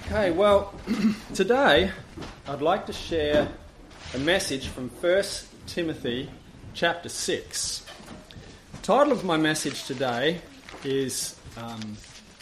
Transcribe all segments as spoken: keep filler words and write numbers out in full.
Okay, well, today I'd like to share a message from First Timothy chapter six. The title of my message today is um,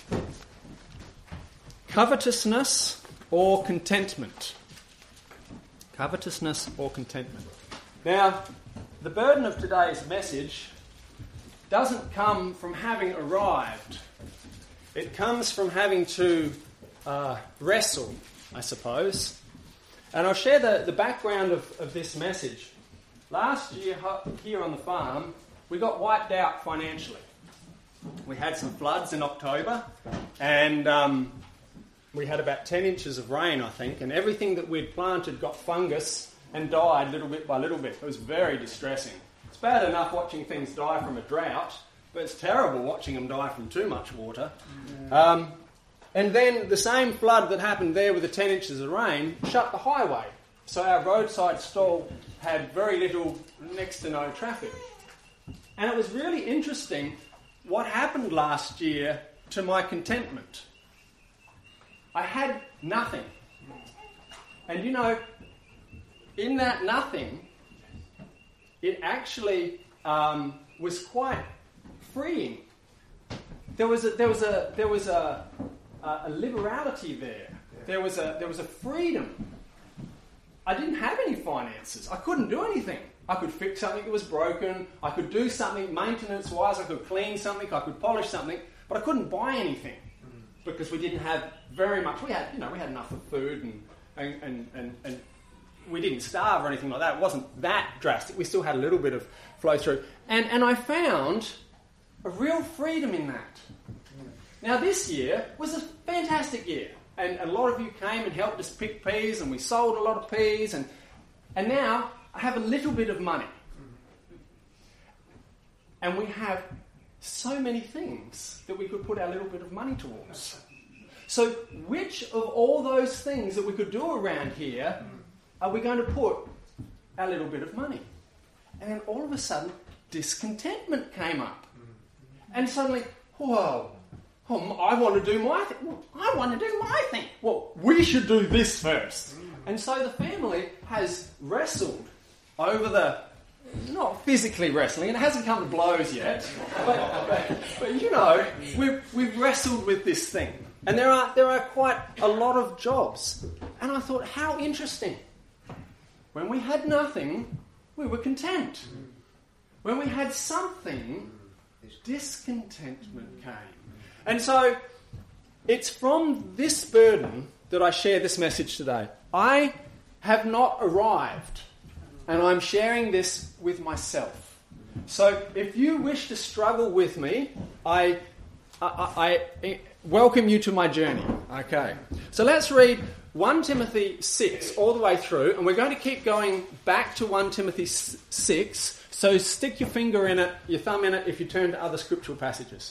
Covetousness or Contentment. Covetousness or Contentment. Now, the burden of today's message doesn't come from having arrived. It comes from having to uh, wrestle, I suppose. And I'll share the, the background of, of this message. Last year here on the farm, we got wiped out financially. We had some floods in October, and um, we had about ten inches of rain, I think, and everything that we'd planted got fungus and died little bit by little bit. It was very distressing. It's bad enough watching things die from a drought, but it's terrible watching them die from too much water. Yeah. Um, and then the same flood that happened there with the ten inches of rain shut the highway. So our roadside stall had very little, next to no traffic. And it was really interesting what happened last year to my contentment. I had nothing. And you know, in that nothing, it actually um, was quite freeing. There was a, there was a, there was a, a liberality there. There was a, there was a freedom. I didn't have any finances. I couldn't do anything. I could fix something that was broken. I could do something maintenance-wise. I could clean something. I could polish something. But I couldn't buy anything because we didn't have very much. We had, you know, we had enough of food and and and and. and we didn't starve or anything like that. It wasn't that drastic. We still had a little bit of flow through. And and I found a real freedom in that. Now this year was a fantastic year. And a lot of you came and helped us pick peas, and we sold a lot of peas, and and now I have a little bit of money. And we have so many things that we could put our little bit of money towards. So which of all those things that we could do around here are we going to put our little bit of money? And then all of a sudden, discontentment came up. And suddenly, whoa, oh, I want to do my thing. Well, I want to do my thing. Well, we should do this first. And so the family has wrestled over the, not physically wrestling, and it hasn't come to blows yet, but, but, but you know, we've, we've wrestled with this thing. And there are, there are quite a lot of jobs. And I thought, how interesting. When we had nothing, we were content. When we had something, discontentment came. And so, it's from this burden that I share this message today. I have not arrived, and I'm sharing this with myself. So, if you wish to struggle with me, I, I, I welcome you to my journey. Okay. So let's read First Timothy six all the way through, and we're going to keep going back to First Timothy six, so stick your finger in it, your thumb in it, if you turn to other scriptural passages.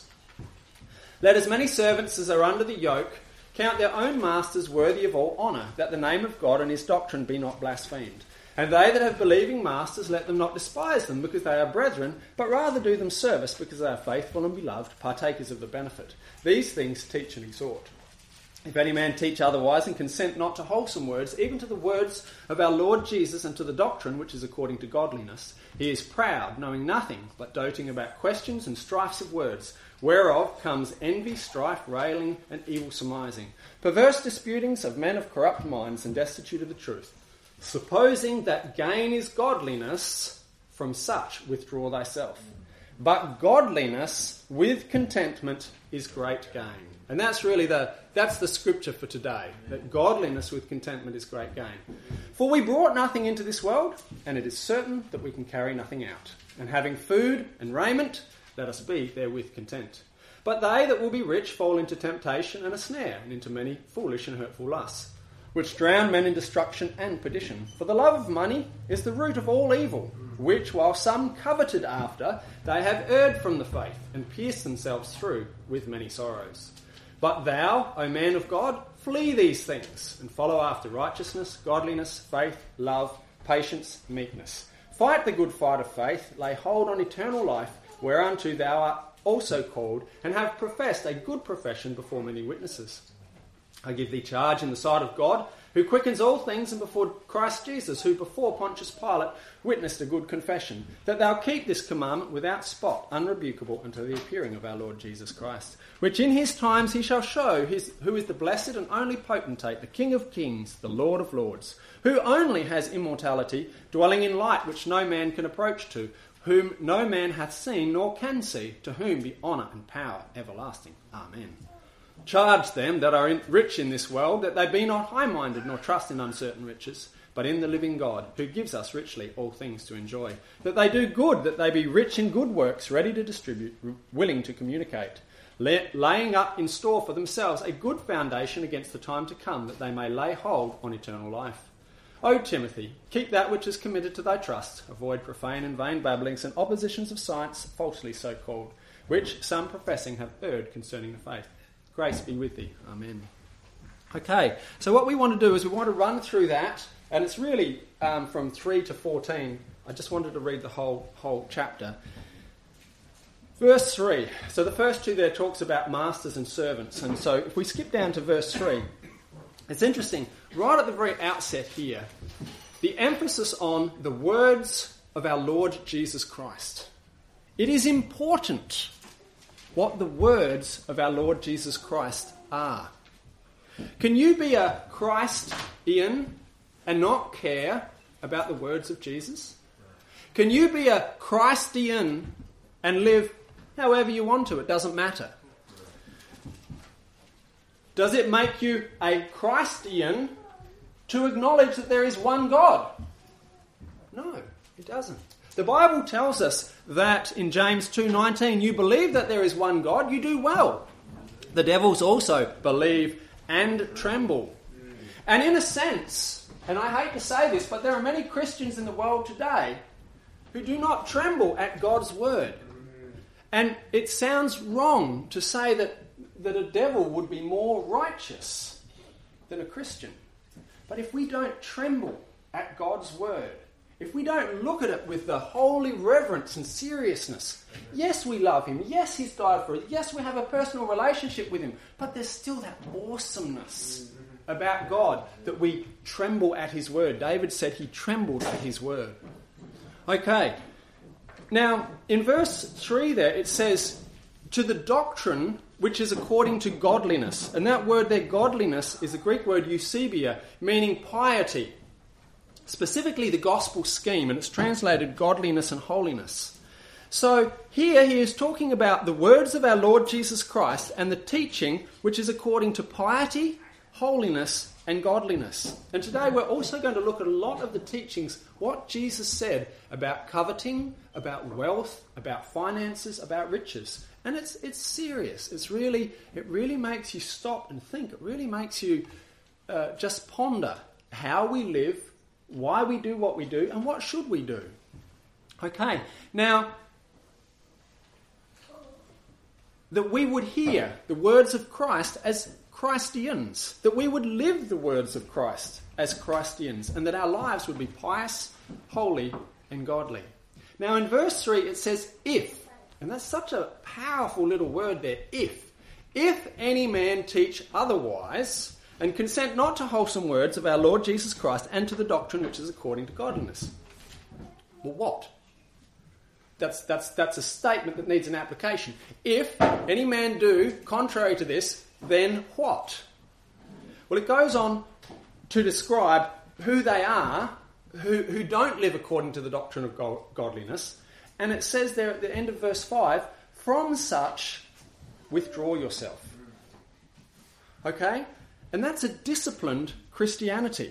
Let as many servants as are under the yoke count their own masters worthy of all honour, that the name of God and his doctrine be not blasphemed. And they that have believing masters, let them not despise them, because they are brethren, but rather do them service, because they are faithful and beloved, partakers of the benefit. These things teach and exhort. If any man teach otherwise, and consent not to wholesome words, even to the words of our Lord Jesus and to the doctrine which is according to godliness, he is proud, knowing nothing, but doting about questions and strifes of words, whereof comes envy, strife, railing, and evil surmising, perverse disputings of men of corrupt minds and destitute of the truth. Supposing that gain is godliness, from such withdraw thyself. But godliness with contentment is great gain. And that's really the that's the scripture for today, that godliness with contentment is great gain. For we brought nothing into this world, and it is certain that we can carry nothing out. And having food and raiment, let us be therewith content. But they that will be rich fall into temptation and a snare, and into many foolish and hurtful lusts, which drown men in destruction and perdition. For the love of money is the root of all evil, which, while some coveted after, they have erred from the faith, and pierced themselves through with many sorrows. But thou, O man of God, flee these things, and follow after righteousness, godliness, faith, love, patience, meekness. Fight the good fight of faith, lay hold on eternal life, whereunto thou art also called, and have professed a good profession before many witnesses. I give thee charge in the sight of God, who quickens all things, and before Christ Jesus, who before Pontius Pilate witnessed a good confession, that thou keep this commandment without spot, unrebukable, until the appearing of our Lord Jesus Christ, which in his times he shall show his, who is the blessed and only potentate, the King of kings, the Lord of lords, who only has immortality, dwelling in light which no man can approach to, whom no man hath seen nor can see, to whom be honour and power everlasting. Amen. Charge them that are in, rich in this world, that they be not high-minded, nor trust in uncertain riches, but in the living God, who gives us richly all things to enjoy. That they do good, that they be rich in good works, ready to distribute, willing to communicate, lay, laying up in store for themselves a good foundation against the time to come, that they may lay hold on eternal life. O Timothy, keep that which is committed to thy trust. Avoid profane and vain babblings and oppositions of science, falsely so called, which some professing have erred concerning the faith. Grace be with thee. Amen. Okay, so what we want to do is we want to run through that, and it's really um, from three to fourteen. I just wanted to read the whole whole chapter. Verse three. So the first two there talks about masters and servants, and so if we skip down to verse three, it's interesting. Right at the very outset here, the emphasis on the words of our Lord Jesus Christ. It is important what the words of our Lord Jesus Christ are. Can you be a Christian and not care about the words of Jesus? Can you be a Christian and live however you want to? It doesn't matter. Does it make you a Christian to acknowledge that there is one God? No, it doesn't. The Bible tells us that in James two nineteen, you believe that there is one God, you do well. The devils also believe and tremble. And in a sense, and I hate to say this, but there are many Christians in the world today who do not tremble at God's word. And it sounds wrong to say that, that a devil would be more righteous than a Christian. But if we don't tremble at God's word, if we don't look at it with the holy reverence and seriousness, yes, we love him, yes, he's died for us, yes, we have a personal relationship with him, but there's still that awesomeness about God that we tremble at his word. David said he trembled at his word. Okay, now in verse three there it says, to the doctrine which is according to godliness. And that word there, godliness, is the Greek word eusebia, meaning piety. Specifically the gospel scheme, and it's translated godliness and holiness. So here he is talking about the words of our Lord Jesus Christ and the teaching which is according to piety, holiness and godliness. And today we're also going to look at a lot of the teachings, what Jesus said about coveting, about wealth, about finances, about riches. And it's it's serious. It's really it really makes you stop and think. It really makes you uh, just ponder how we live, why we do what we do, and what should we do. Okay, now, that we would hear the words of Christ as Christians, that we would live the words of Christ as Christians, and that our lives would be pious, holy, and godly. Now in verse three it says, if, and that's such a powerful little word there, if. If any man teach otherwise, and consent not to wholesome words of our Lord Jesus Christ, and to the doctrine which is according to godliness. Well, what? That's, that's, that's a statement that needs an application. If any man do contrary to this, then what? Well, it goes on to describe who they are, who, who don't live according to the doctrine of godliness. And it says there at the end of verse five, from such withdraw yourself. Okay? And that's a disciplined Christianity.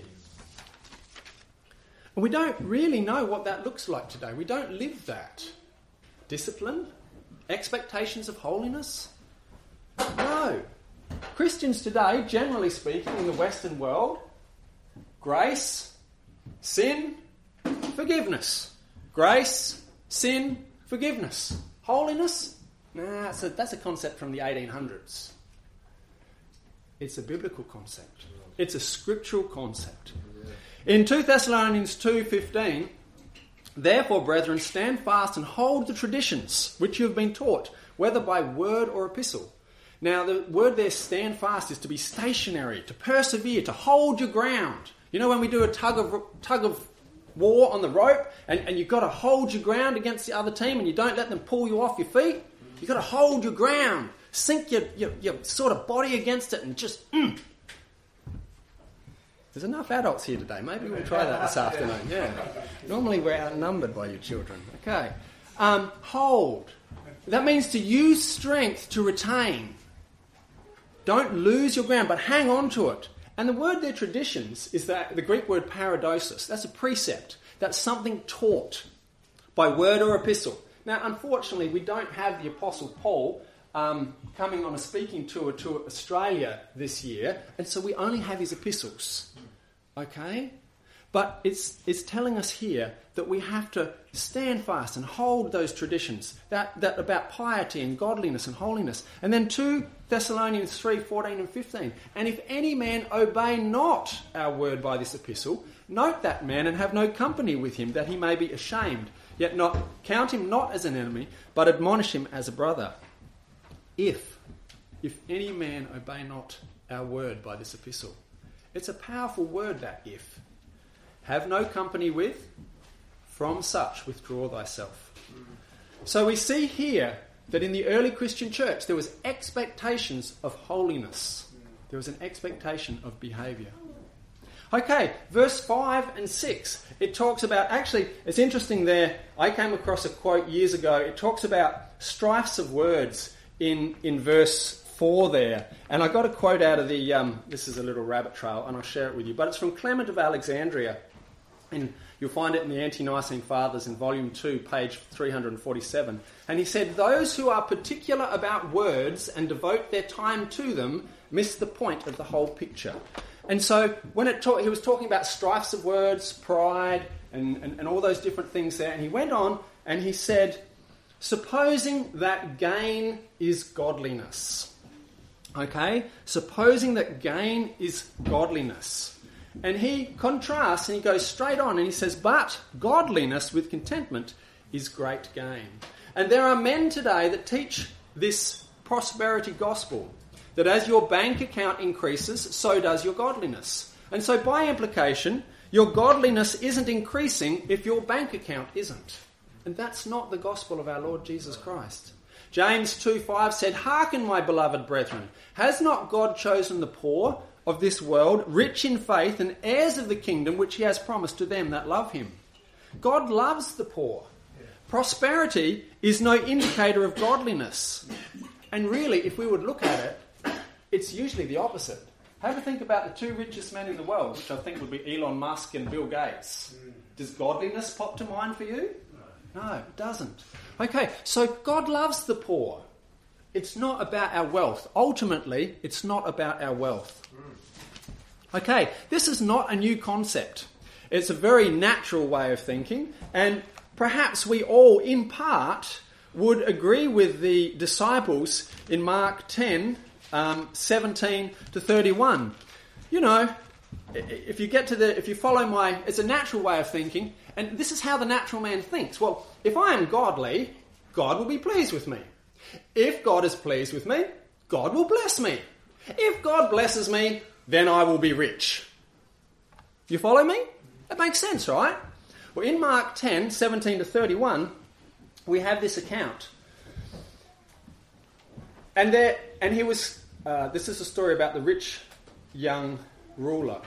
And we don't really know what that looks like today. We don't live that. Discipline? Expectations of holiness? No. Christians today, generally speaking, in the Western world, grace, sin, forgiveness. Grace, sin, forgiveness. Holiness? Nah, that's a, that's a concept from the eighteen hundreds. It's a biblical concept. It's a scriptural concept. In two Thessalonians two fifteen, therefore, brethren, stand fast and hold the traditions which you have been taught, whether by word or epistle. Now, the word there, stand fast, is to be stationary, to persevere, to hold your ground. You know when we do a tug of tug of war on the rope, and, and you've got to hold your ground against the other team, and you don't let them pull you off your feet? You've got to hold your ground, sink your, your, your sort of body against it, and just... Mm. There's enough adults here today. Maybe we'll try that this afternoon. Yeah. Normally we're outnumbered by you children. Okay. Um, hold. That means to use strength to retain. Don't lose your ground, but hang on to it. And the word there, traditions, is that the Greek word paradosis. That's a precept. That's something taught by word or epistle. Now, unfortunately, we don't have the Apostle Paul um, coming on a speaking tour to Australia this year, and so we only have his epistles. Okay? But it's it's telling us here that we have to stand fast and hold those traditions, that, that about piety and godliness and holiness. And then two Thessalonians three, fourteen and fifteen. And if any man obey not our word by this epistle, note that man and have no company with him, that he may be ashamed. Yet not count him not as an enemy, but admonish him as a brother. If, if any man obey not our word by this epistle. It's a powerful word, that if. Have no company with, from such withdraw thyself. So we see here that in the early Christian church there was expectations of holiness. There was an expectation of behaviour. Okay, verse five and six. It talks about, actually, it's interesting there, I came across a quote years ago. It talks about strifes of words in, in verse four there. And I got a quote out of the, um, this is a little rabbit trail, and I'll share it with you. But it's from Clement of Alexandria. And you'll find it in the Ante-Nicene Fathers in volume two, page three hundred forty-seven. And he said, those who are particular about words and devote their time to them miss the point of the whole picture. And so when it talk, he was talking about strifes of words, pride, and, and, and all those different things there. And he went on and he said, supposing that gain is godliness. Okay? Supposing that gain is godliness. And he contrasts and he goes straight on and he says, but godliness with contentment is great gain. And there are men today that teach this prosperity gospel, that as your bank account increases, so does your godliness. And so by implication, your godliness isn't increasing if your bank account isn't. And that's not the gospel of our Lord Jesus Christ. James two five said, hearken, my beloved brethren, has not God chosen the poor of this world, rich in faith and heirs of the kingdom which he has promised to them that love him? God loves the poor. Prosperity is no indicator of godliness. And really, if we would look at it, it's usually the opposite. Have a think about the two richest men in the world, which I think would be Elon Musk and Bill Gates. Does godliness pop to mind for you? No, it doesn't. Okay, so God loves the poor. It's not about our wealth. Ultimately, it's not about our wealth. Okay, this is not a new concept. It's a very natural way of thinking, and perhaps we all, in part, would agree with the disciples in Mark ten, um, seventeen to thirty-one. You know, if you get to the, if you follow my, it's a natural way of thinking, and this is how the natural man thinks. Well, if I am godly, God will be pleased with me. If God is pleased with me, God will bless me. If God blesses me, then I will be rich. You follow me? That makes sense, right? Well, in Mark ten, seventeen to thirty-one, we have this account. And there, and he was, uh, this is a story about the rich young ruler.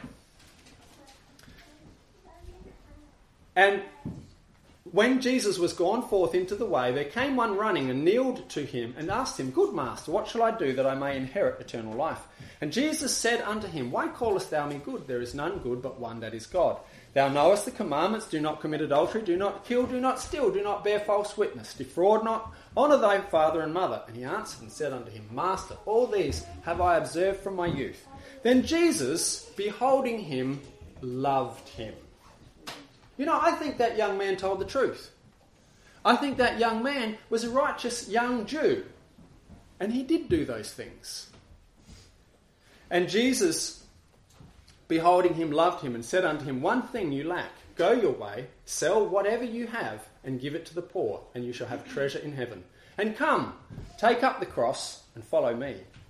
And when Jesus was gone forth into the way, there came one running and kneeled to him and asked him, Good master, what shall I do that I may inherit eternal life? And Jesus said unto him, Why callest thou me good? There is none good but one, that is God. Thou knowest the commandments, do not commit adultery, do not kill, do not steal, do not bear false witness, defraud not, honour thy father and mother. And he answered and said unto him, Master, all these have I observed from my youth. Then Jesus, beholding him, loved him. You know, I think that young man told the truth. I think that young man was a righteous young Jew. And he did do those things. And Jesus, beholding him, loved him and said unto him, One thing you lack. Go your way, sell whatever you have and give it to the poor, and you shall have treasure in heaven. And come, take up the cross and follow me.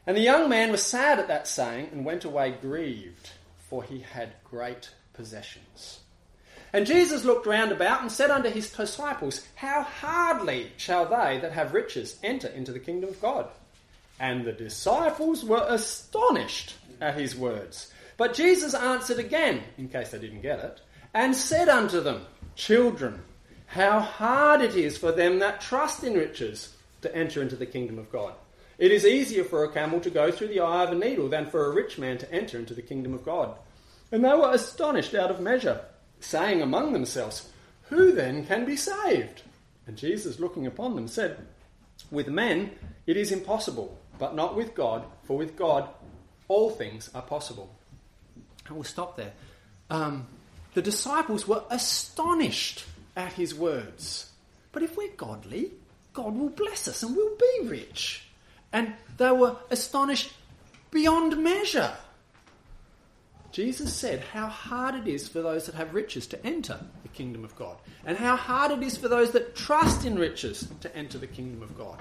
And the young man was sad at that saying and went away grieved, for he had great possessions. And Jesus looked round about and said unto his disciples, How hardly shall they that have riches enter into the kingdom of God? And the disciples were astonished at his words. But Jesus answered again, in case they didn't get it, and said unto them, Children, how hard it is for them that trust in riches to enter into the kingdom of God. It is easier for a camel to go through the eye of a needle than for a rich man to enter into the kingdom of God. And they were astonished out of measure, saying among themselves, Who then can be saved? And Jesus, looking upon them, said, With men it is impossible, but not with God, for with God all things are possible. And we'll stop there. Um, the disciples were astonished at his words. But if we're godly, God will bless us and we'll be rich. And they were astonished beyond measure. Jesus said how hard it is for those that have riches to enter the kingdom of God, and how hard it is for those that trust in riches to enter the kingdom of God.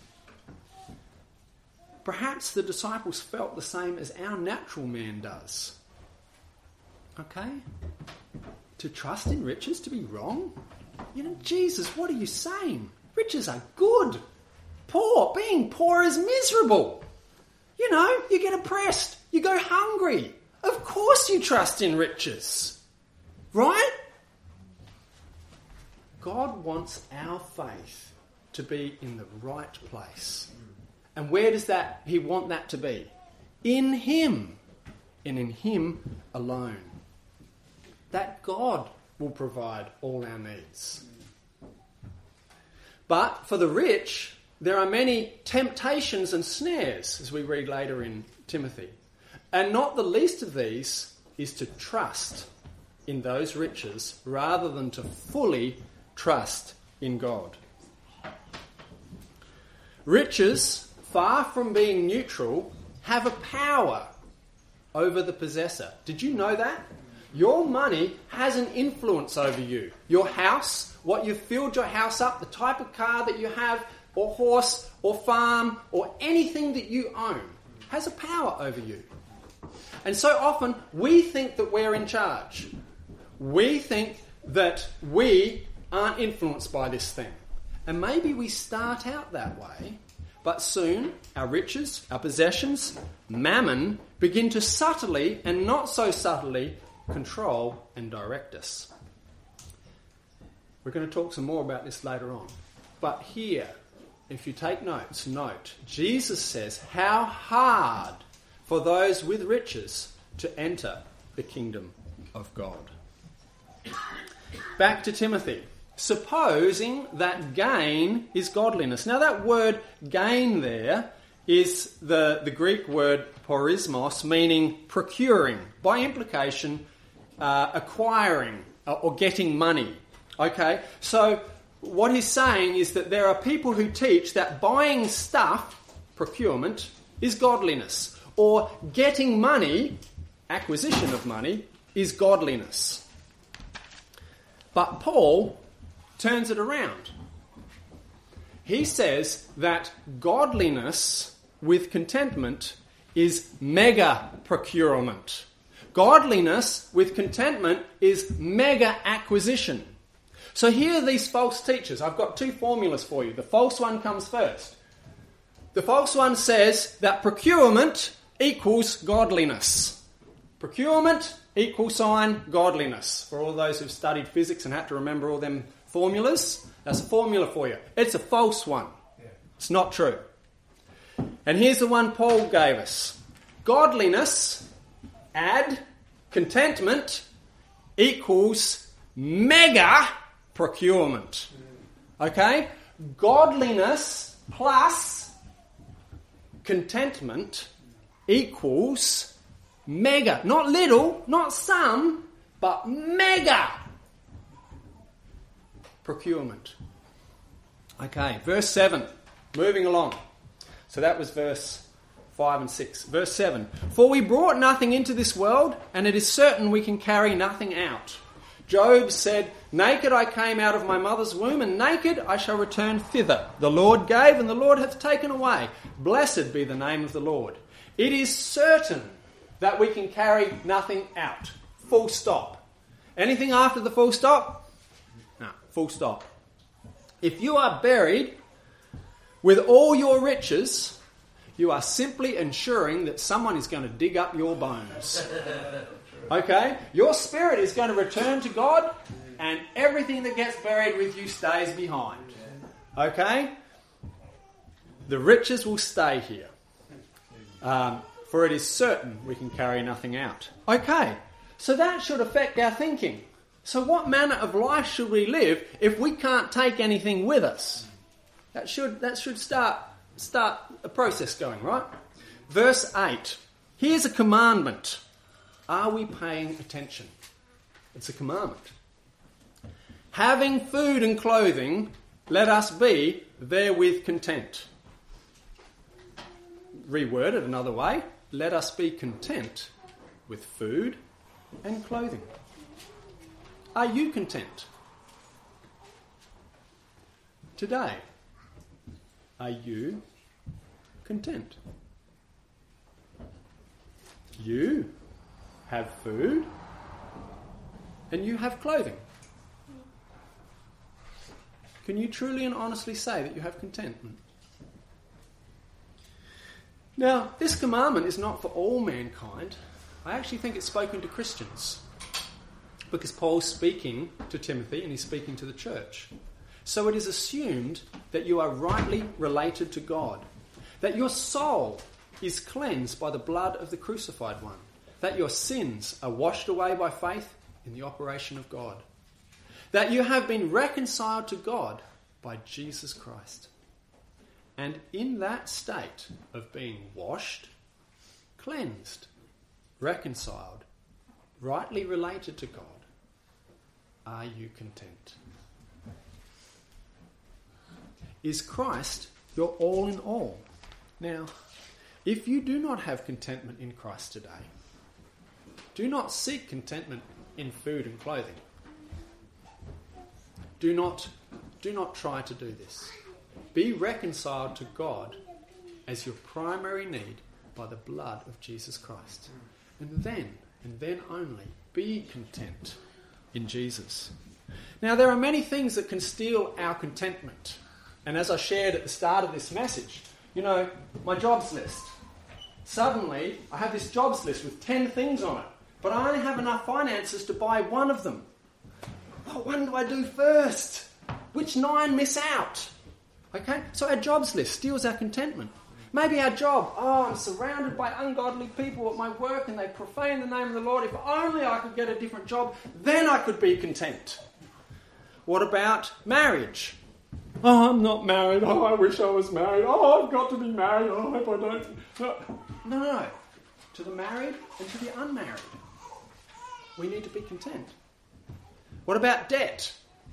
Perhaps the disciples felt the same as our natural man does. Okay? To trust in riches, to be wrong? You know, Jesus, what are you saying? Riches are good. Poor, being poor is miserable. You know, you get oppressed, you go hungry. Of course you trust in riches. Right? God wants our faith to be in the right place. And where does that he want that to be? In him. And in him alone. That God will provide all our needs. But for the rich, there are many temptations and snares, as we read later in Timothy. And not the least of these is to trust in those riches rather than to fully trust in God. Riches, far from being neutral, have a power over the possessor. Did you know that? Your money has an influence over you. Your house, what you've filled your house up, the type of car that you have, or horse, or farm, or anything that you own, has a power over you. And so often we think that we're in charge. We think that we aren't influenced by this thing. And maybe we start out that way, but soon our riches, our possessions, mammon, begin to subtly and not so subtly control and direct us. We're going to talk some more about this later on. But here, if you take notes, note, Jesus says how hard for those with riches to enter the kingdom of God. Back to Timothy. Supposing that gain is godliness. Now that word gain there is the, the Greek word porismos, meaning procuring, by implication uh, acquiring or getting money. Okay, so what he's saying is that there are people who teach that buying stuff, procurement, is godliness. Or getting money, acquisition of money, is godliness. But Paul turns it around. He says that godliness with contentment is mega procurement. Godliness with contentment is mega acquisition. So here are these false teachers. I've got two formulas for you. The false one comes first. The false one says that procurement equals godliness. Procurement, equal sign, godliness. For all those who've studied physics and had to remember all them formulas, that's a formula for you. It's a false one. Yeah. It's not true. And here's the one Paul gave us. Godliness, add contentment, equals mega procurement. Okay? Godliness plus contentment equals mega. Not little, not some, but mega procurement. Okay, verse seven. Moving along. So that was verse five and six. Verse seven. For we brought nothing into this world, and it is certain we can carry nothing out. Job said, naked I came out of my mother's womb, and naked I shall return thither. The Lord gave, and the Lord hath taken away. Blessed be the name of the Lord. It is certain that we can carry nothing out. Full stop. Anything after the full stop? No, full stop. If you are buried with all your riches, you are simply ensuring that someone is going to dig up your bones. Okay? Your spirit is going to return to God, and everything that gets buried with you stays behind. Okay? The riches will stay here. Um, for it is certain we can carry nothing out. Okay, so that should affect our thinking. So what manner of life should we live if we can't take anything with us? That should that should start start a process going, right? Verse eight. Here's a commandment. Are we paying attention? It's a commandment. Having food and clothing, let us be therewith content. Reworded another way, let us be content with food and clothing. Are you content? Today, are you content? You have food and you have clothing. Can you truly and honestly say that you have contentment? Now, this commandment is not for all mankind. I actually think it's spoken to Christians, because Paul's speaking to Timothy and he's speaking to the church. So it is assumed that you are rightly related to God, that your soul is cleansed by the blood of the crucified one, that your sins are washed away by faith in the operation of God, that you have been reconciled to God by Jesus Christ. And in that state of being washed, cleansed, reconciled, rightly related to God, are you content? Is Christ your all in all? Now, if you do not have contentment in Christ today, do not seek contentment in food and clothing. Do not, do not try to do this. Be reconciled to God as your primary need by the blood of Jesus Christ. And then, and then only, be content in Jesus. Now, there are many things that can steal our contentment. And as I shared at the start of this message, you know, my jobs list. Suddenly, I have this jobs list with ten things on it, but I only have enough finances to buy one of them. What one do I do first? Which nine miss out? Okay, so our jobs list steals our contentment. Maybe our job, oh, I'm surrounded by ungodly people at my work and they profane the name of the Lord. If only I could get a different job, then I could be content. What about marriage? Oh, I'm not married. Oh, I wish I was married. Oh, I've got to be married. Oh, I hope I don't. No, no, no. To the married and to the unmarried, we need to be content. What about debt?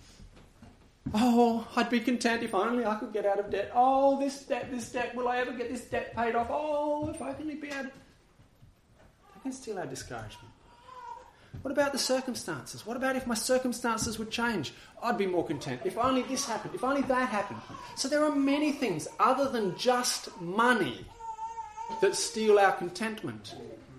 Oh, I'd be content if only I could get out of debt. Oh, this debt, this debt, will I ever get this debt paid off? Oh, if I can be out of... That can steal our discouragement. What about the circumstances? What about if my circumstances would change? I'd be more content. If only this happened, if only that happened. So there are many things other than just money that steal our contentment.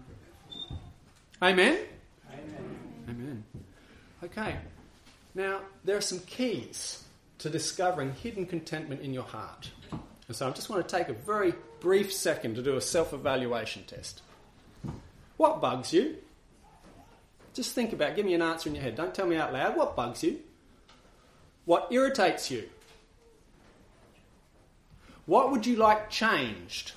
Amen? Amen. Amen. Okay. Now, there are some keys to discovering hidden contentment in your heart. And so I just want to take a very brief second to do a self-evaluation test. What bugs you? Just think about it. Give me an answer in your head. Don't tell me out loud. What bugs you? What irritates you? What would you like changed?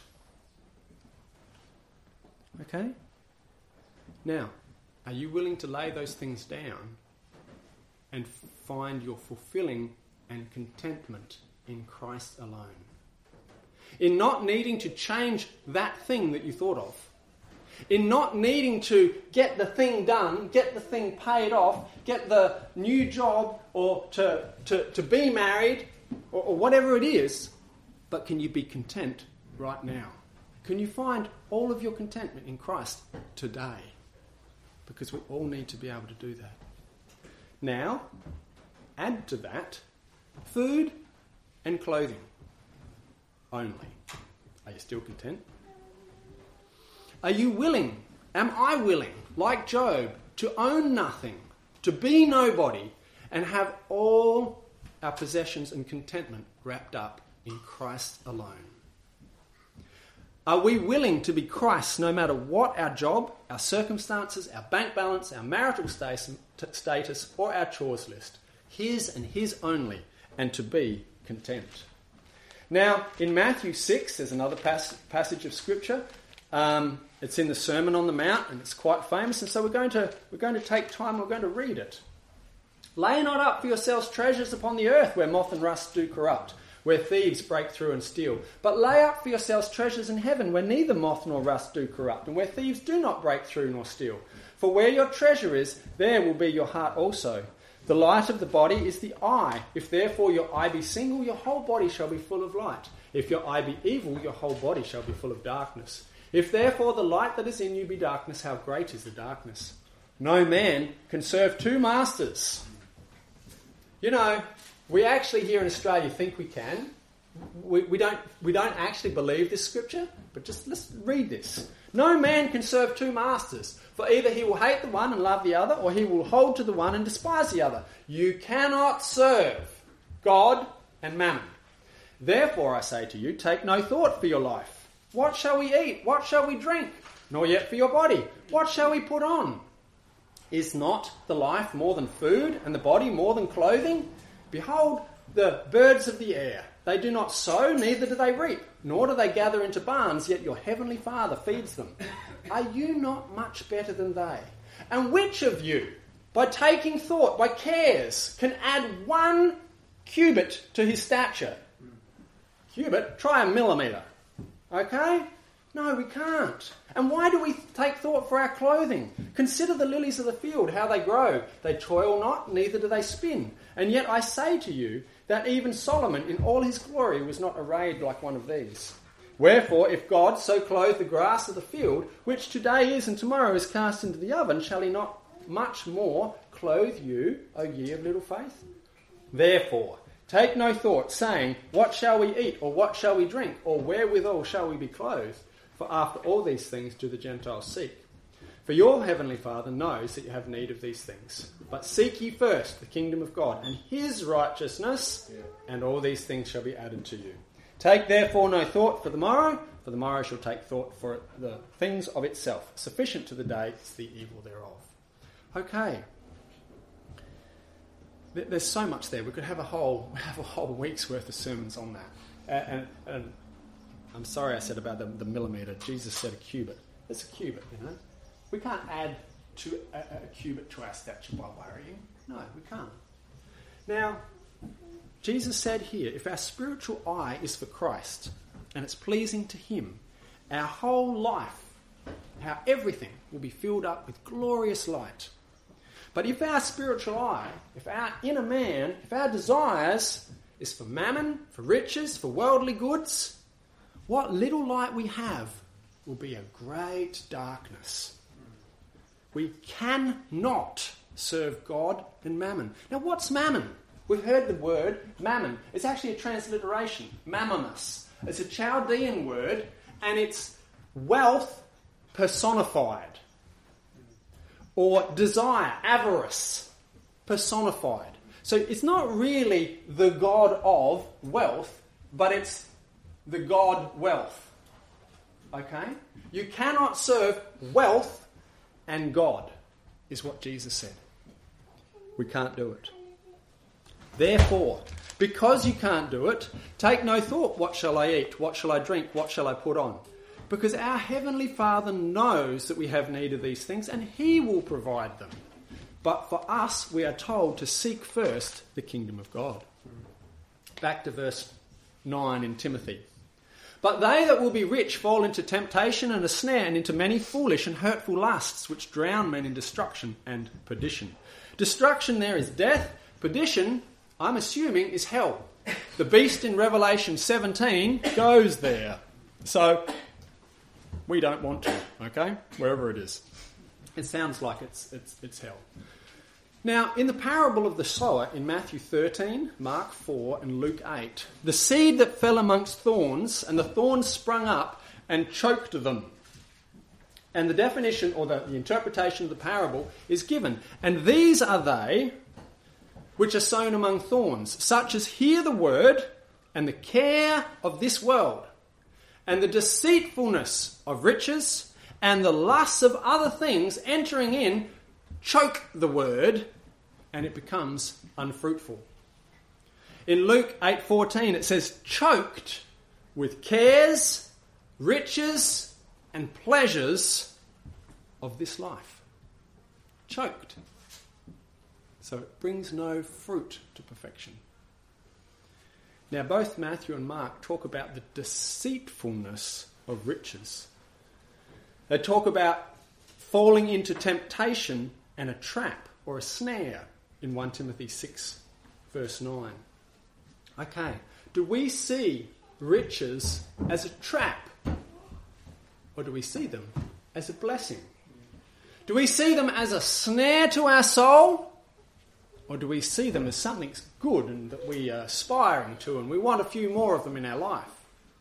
Okay? Now, are you willing to lay those things down and find your fulfilling and contentment in Christ alone? In not needing to change that thing that you thought of. In not needing to get the thing done, get the thing paid off, get the new job, or to, to, to be married, or, or whatever it is. But can you be content right now? Can you find all of your contentment in Christ today? Because we all need to be able to do that. Now, add to that food and clothing only. Are you still content? Are you willing, am I willing, like Job, to own nothing, to be nobody, and have all our possessions and contentment wrapped up in Christ alone? Are we willing to be Christ's no matter what our job, our circumstances, our bank balance, our marital status, or our chores list? His and his only, and to be content. Now, in Matthew six, there's another pas- passage of Scripture. Um, it's in the Sermon on the Mount, and it's quite famous, and so we're going to we're going to take time, we're going to read it. Lay not up for yourselves treasures upon the earth, where moth and rust do corrupt, where thieves break through and steal. But lay up for yourselves treasures in heaven, where neither moth nor rust do corrupt, and where thieves do not break through nor steal. For where your treasure is, there will be your heart also. The light of the body is the eye. If therefore your eye be single, your whole body shall be full of light. If your eye be evil, your whole body shall be full of darkness. If therefore the light that is in you be darkness, how great is the darkness? No man can serve two masters. You know, we actually here in Australia think we can. We, we don't we don't actually believe this scripture, but just let's read this. No man can serve two masters, for either he will hate the one and love the other, or he will hold to the one and despise the other. You cannot serve God and mammon. Therefore, I say to you, take no thought for your life. What shall we eat? What shall we drink? Nor yet for your body. What shall we put on? Is not the life more than food, and the body more than clothing? Behold, the birds of the air. They do not sow, neither do they reap, nor do they gather into barns, yet your heavenly Father feeds them. Are you not much better than they? And which of you, by taking thought, by cares, can add one cubit to his stature? Cubit? Try a millimetre. Okay? No, we can't. And why do we take thought for our clothing? Consider the lilies of the field, how they grow. They toil not, neither do they spin. And yet I say to you that even Solomon in all his glory was not arrayed like one of these. Wherefore, if God so clothe the grass of the field, which today is and tomorrow is cast into the oven, shall he not much more clothe you, O ye of little faith? Therefore, take no thought, saying, what shall we eat, or what shall we drink, or wherewithal shall we be clothed? For after all these things do the Gentiles seek. For your heavenly Father knows that you have need of these things. But seek ye first the kingdom of God and his righteousness, and all these things shall be added to you. Take therefore no thought for the morrow, for the morrow shall take thought for the things of itself. Sufficient to the day is the evil thereof. Okay. There's so much there. We could have a whole have a whole week's worth of sermons on that. And, and, and I'm sorry I said about the, the millimetre. Jesus said a cubit. It's a cubit, you know. We can't add to a, a cubit to our stature by worrying. No, we can't. Now, Jesus said here, if our spiritual eye is for Christ and it's pleasing to him, our whole life, our everything will be filled up with glorious light. But if our spiritual eye, if our inner man, if our desires is for mammon, for riches, for worldly goods, what little light we have will be a great darkness. We cannot serve God and mammon. Now, what's mammon? We've heard the word mammon. It's actually a transliteration, mammonos. It's a Chaldean word, and it's wealth personified. Or desire, avarice, personified. So it's not really the god of wealth, but it's the god wealth. Okay? You cannot serve wealth and God, is what Jesus said. We can't do it. Therefore, because you can't do it, take no thought, what shall I eat? What shall I drink? What shall I put on? Because our Heavenly Father knows that we have need of these things and he will provide them. But for us, we are told to seek first the kingdom of God. Back to verse nine in Timothy. But they that will be rich fall into temptation and a snare and into many foolish and hurtful lusts, which drown men in destruction and perdition. Destruction there is death. Perdition, I'm assuming, is hell. The beast in Revelation seventeen goes there. So we don't want to, okay? Wherever it is. It sounds like it's it's it's hell. Now, in the parable of the sower in Matthew thirteen, Mark four and Luke eight, the seed that fell amongst thorns, and the thorns sprung up and choked them. And the definition, or the, the interpretation of the parable is given. And these are they which are sown among thorns, such as hear the word, and the care of this world, and the deceitfulness of riches, and the lusts of other things entering in, choke the word, and it becomes unfruitful. In Luke eight fourteen it says, choked with cares, riches, and pleasures of this life. Choked. So it brings no fruit to perfection. Now both Matthew and Mark talk about the deceitfulness of riches. They talk about falling into temptation and a trap or a snare in First Timothy six verse nine. Okay, do we see riches as a trap, or do we see them as a blessing? Do we see them as a snare to our soul, or do we see them as something good and that we are aspiring to and we want a few more of them in our life?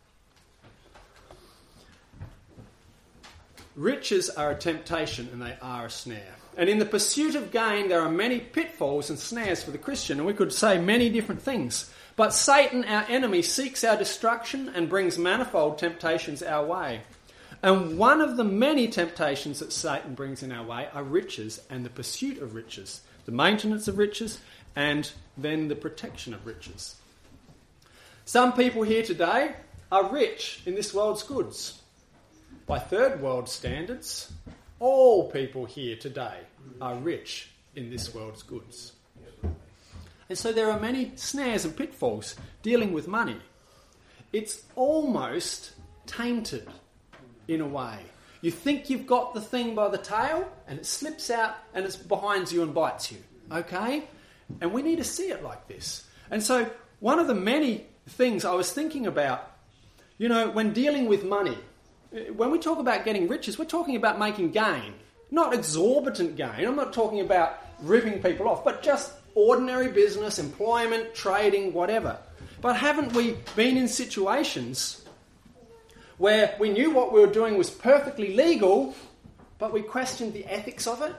Riches are a temptation and they are a snare. And in the pursuit of gain, there are many pitfalls and snares for the Christian, and we could say many different things. But Satan, our enemy, seeks our destruction and brings manifold temptations our way. And one of the many temptations that Satan brings in our way are riches and the pursuit of riches, the maintenance of riches, and then the protection of riches. Some people here today are rich in this world's goods. By third world standards, all people here today are rich in this world's goods. And so there are many snares and pitfalls dealing with money. It's almost tainted in a way. You think you've got the thing by the tail and it slips out and it's behind you and bites you. Okay? And we need to see it like this. And so one of the many things I was thinking about, you know, when dealing with money, when we talk about getting riches, we're talking about making gain. Not exorbitant gain. I'm not talking about ripping people off, but just ordinary business, employment, trading, whatever. But haven't we been in situations where we knew what we were doing was perfectly legal, but we questioned the ethics of it?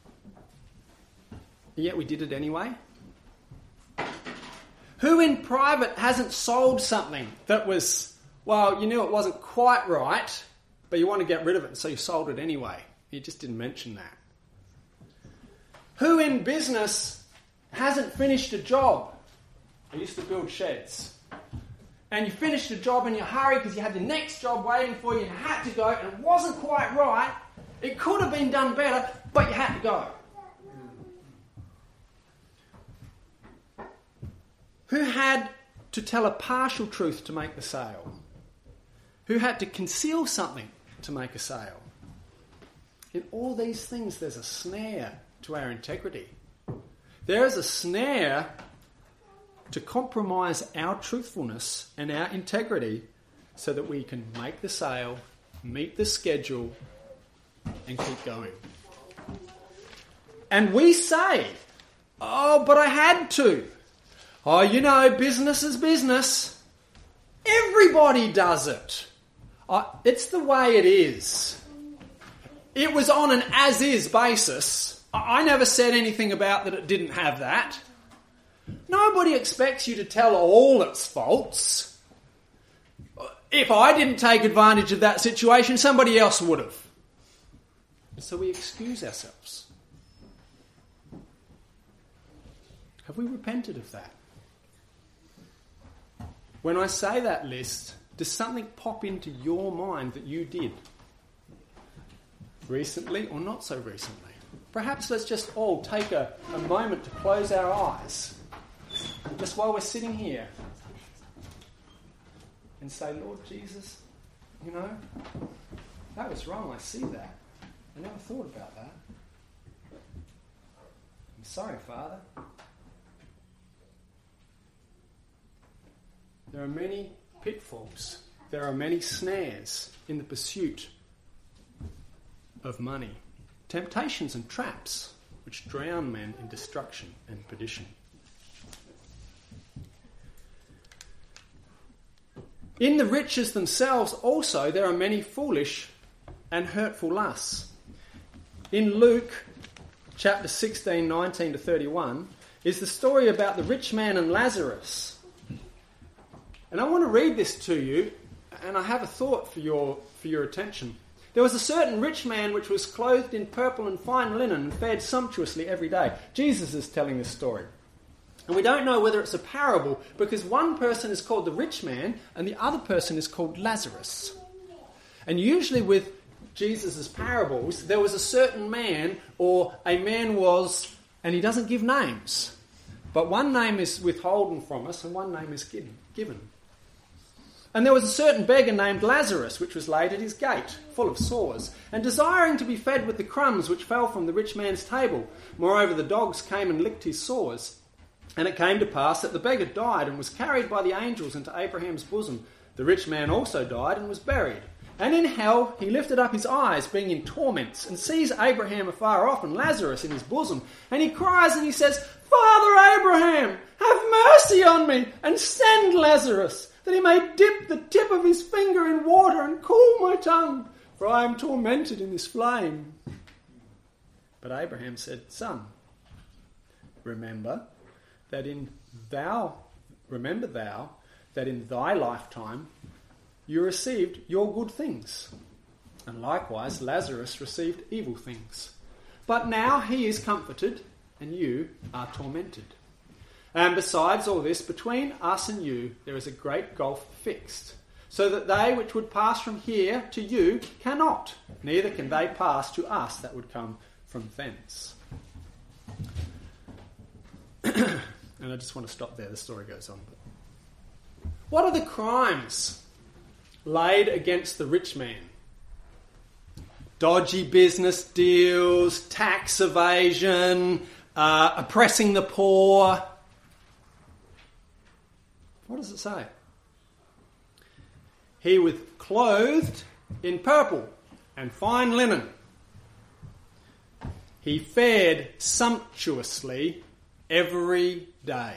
And yet we did it anyway? Who in private hasn't sold something that was, well, you knew it wasn't quite right, but you want to get rid of it, so you sold it anyway? You just didn't mention that. Who in business hasn't finished a job? I used to build sheds. And you finished a job in your hurry because you had the next job waiting for you and you had to go, and it wasn't quite right. It could have been done better, but you had to go. Who had to tell a partial truth to make the sale? Who had to conceal something to make a sale? In all these things, there's a snare to our integrity. There is a snare to compromise our truthfulness and our integrity so that we can make the sale, meet the schedule, and keep going. And we say, oh, but I had to. Oh, you know, business is business. Everybody does it. Oh, it's the way it is. It was on an as-is basis. I never said anything about that it didn't have that. Nobody expects you to tell all its faults. If I didn't take advantage of that situation, somebody else would have. So we excuse ourselves. Have we repented of that? When I say that list, does something pop into your mind that you did? Recently or not so recently? Perhaps let's just all take a, a moment to close our eyes, just while we're sitting here, and say, Lord Jesus, you know, that was wrong, I see that. I never thought about that. I'm sorry, Father. There are many pitfalls. There are many snares in the pursuit of money. Temptations and traps. which drown men in destruction and perdition. In the riches themselves also there are many foolish and hurtful lusts. In Luke chapter sixteen, nineteen to thirty-one is the story about the rich man and Lazarus. And I want to read this to you, and I have a thought for your for your attention. There was a certain rich man which was clothed in purple and fine linen and fared sumptuously every day. Jesus is telling this story. And we don't know whether it's a parable because one person is called the rich man and the other person is called Lazarus. And usually with Jesus' parables, there was a certain man or a man was, and he doesn't give names. But one name is withholden from us and one name is given. And there was a certain beggar named Lazarus, which was laid at his gate, full of sores, and desiring to be fed with the crumbs which fell from the rich man's table. Moreover, the dogs came and licked his sores. And it came to pass that the beggar died and was carried by the angels into Abraham's bosom. The rich man also died and was buried. And in hell he lifted up his eyes, being in torments, and sees Abraham afar off and Lazarus in his bosom. And he cries and he says, Father Abraham, have mercy on me, and send Lazarus, that he may dip the tip of his finger in water and cool my tongue, for I am tormented in this flame. But Abraham said, Son, remember that in thou, remember thou, that in thy lifetime you received your good things, and likewise Lazarus received evil things. But now he is comforted, and you are tormented. And besides all this, between us and you there is a great gulf fixed, so that they which would pass from here to you cannot, neither can they pass to us that would come from thence. And I just want to stop there. The story goes on. What are the crimes laid against the rich man? Dodgy business deals, tax evasion, uh, oppressing the poor. What does it say? He was clothed in purple and fine linen. He fared sumptuously every day.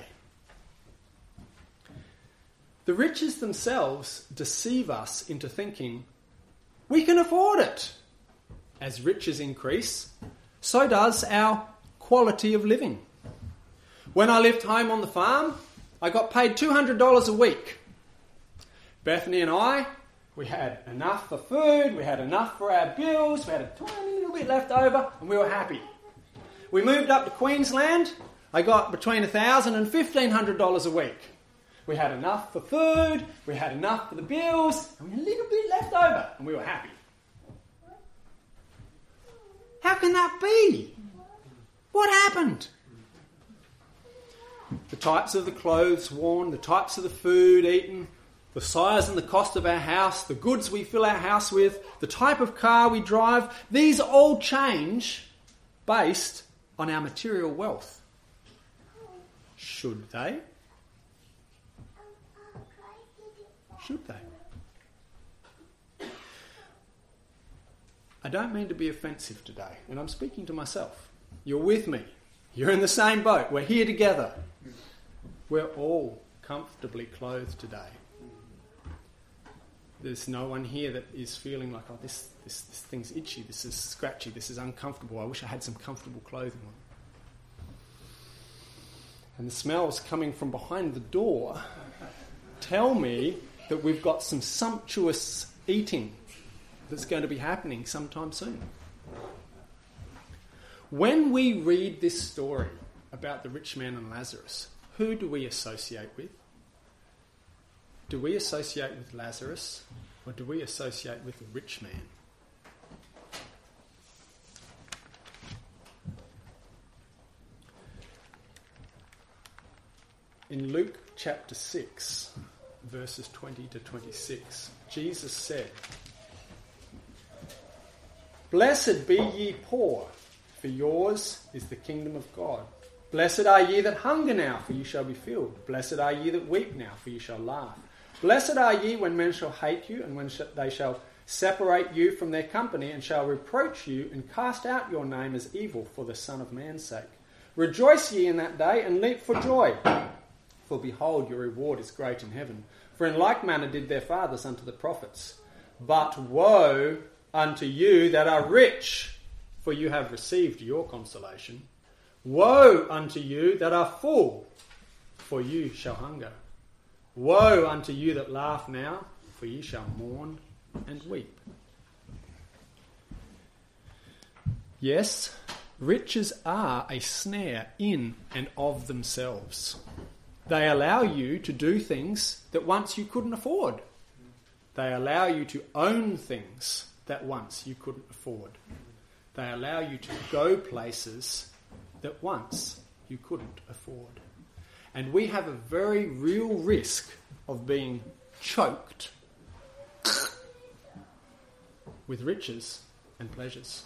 The riches themselves deceive us into thinking we can afford it. As riches increase, so does our quality of living. When I lived home on the farm, I got paid two hundred dollars a week. Bethany and I, we had enough for food, we had enough for our bills, we had a tiny little bit left over, and we were happy. We moved up to Queensland. I got between one thousand dollars and fifteen hundred dollars a week. We had enough for food, we had enough for the bills, and we had a little bit left over, and we were happy. How can that be? What happened? The types of the clothes worn, the types of the food eaten, the size and the cost of our house, the goods we fill our house with, the type of car we drive, these all change based on our material wealth. Should they? Should they? I don't mean to be offensive today, and I'm speaking to myself. You're with me. You're in the same boat. We're here together. We're all comfortably clothed today. There's no one here that is feeling like, oh, this, this, this thing's itchy, this is scratchy, this is uncomfortable. I wish I had some comfortable clothing on. And the smells coming from behind the door tell me that we've got some sumptuous eating that's going to be happening sometime soon. When we read this story about the rich man and Lazarus, who do we associate with? Do we associate with Lazarus or do we associate with the rich man? In Luke chapter six, verses twenty to twenty-six, Jesus said, "Blessed be ye poor, for yours is the kingdom of God. Blessed are ye that hunger now, for ye shall be filled. Blessed are ye that weep now, for ye shall laugh. Blessed are ye when men shall hate you, and when sh- they shall separate you from their company, and shall reproach you and cast out your name as evil for the Son of Man's sake. Rejoice ye in that day, and leap for joy. For behold, your reward is great in heaven. For in like manner did their fathers unto the prophets. But woe unto you that are rich, for you have received your consolation. Woe unto you that are full, for you shall hunger. Woe unto you that laugh now, for ye shall mourn and weep. Yes, riches are a snare in and of themselves. They allow you to do things that once you couldn't afford. They allow you to own things that once you couldn't afford. They allow you to go places that once you couldn't afford. And we have a very real risk of being choked with riches and pleasures.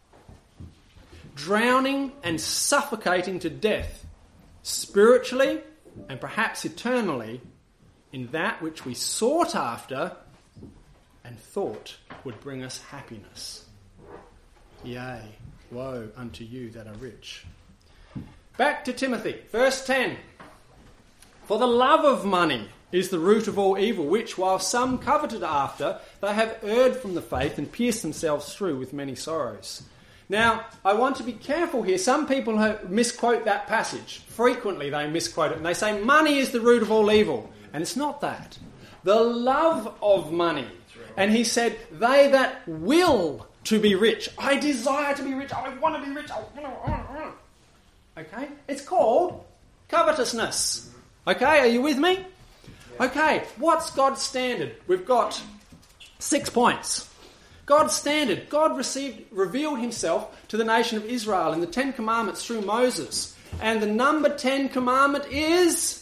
Drowning and suffocating to death, spiritually and perhaps eternally, in that which we sought after and thought would bring us happiness. Yea, woe unto you that are rich. Back to Timothy, verse ten. For the love of money is the root of all evil, which, while some coveted after, they have erred from the faith and pierced themselves through with many sorrows. Now, I want to be careful here. Some people misquote that passage. Frequently they misquote it, and they say money is the root of all evil. And it's not that. The love of money. And he said, they that will to be rich. I desire to be rich. I want to be rich. Okay? It's called covetousness. Okay? Are you with me? Okay. What's God's standard? We've got six points. God's standard. God received, revealed himself to the nation of Israel in the Ten Commandments through Moses. And the number ten commandment is,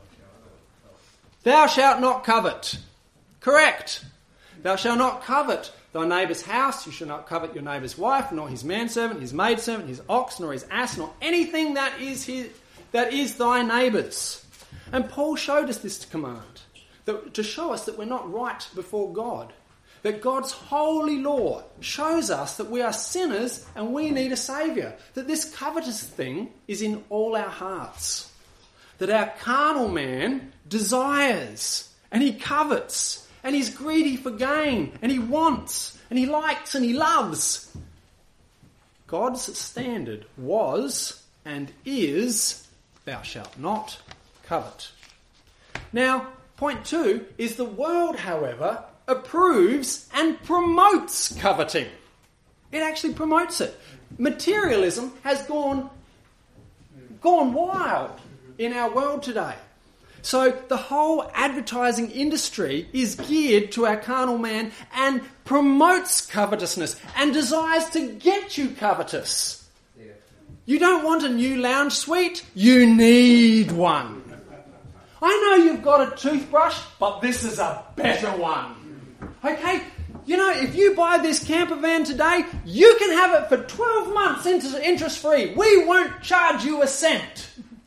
thou shalt not covet. Correct. Thou shalt not covet thy neighbour's house. You shall not covet your neighbour's wife, nor his manservant, his maidservant, his ox, nor his ass, nor anything that is his, that is thy neighbour's. And Paul showed us this command, that, to show us that we're not right before God. That God's holy law shows us that we are sinners and we need a saviour. That this covetous thing is in all our hearts. That our carnal man desires and he covets and he's greedy for gain and he wants and he likes and he loves. God's standard was and is, thou shalt not covet. Now, point two is the world, however, approves and promotes coveting. It actually promotes it. Materialism has gone, gone wild in our world today. So the whole advertising industry is geared to our carnal man and promotes covetousness and desires to get you covetous. Yeah. You don't want a new lounge suite, you need one. I know you've got a toothbrush, but this is a better one. Okay, you know, if you buy this camper van today, you can have it for twelve months interest-free. We won't charge you a cent.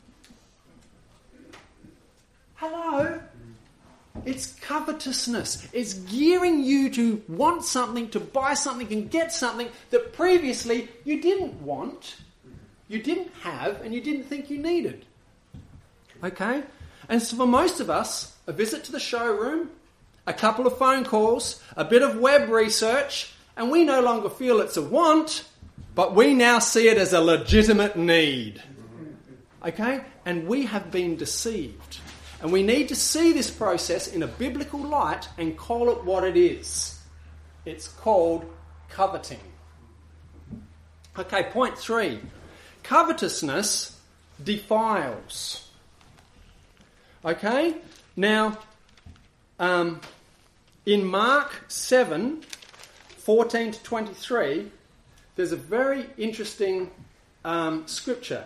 Hello? It's covetousness. It's gearing you to want something, to buy something and get something that previously you didn't want, you didn't have, and you didn't think you needed. Okay? And so for most of us, a visit to the showroom, a couple of phone calls, a bit of web research, and we no longer feel it's a want, but we now see it as a legitimate need. Okay? And we have been deceived. And we need to see this process in a biblical light and call it what it is. It's called coveting. Okay, point three. Covetousness defiles. Okay? Now, um, in Mark seven, fourteen to twenty-three, there's a very interesting um, scripture.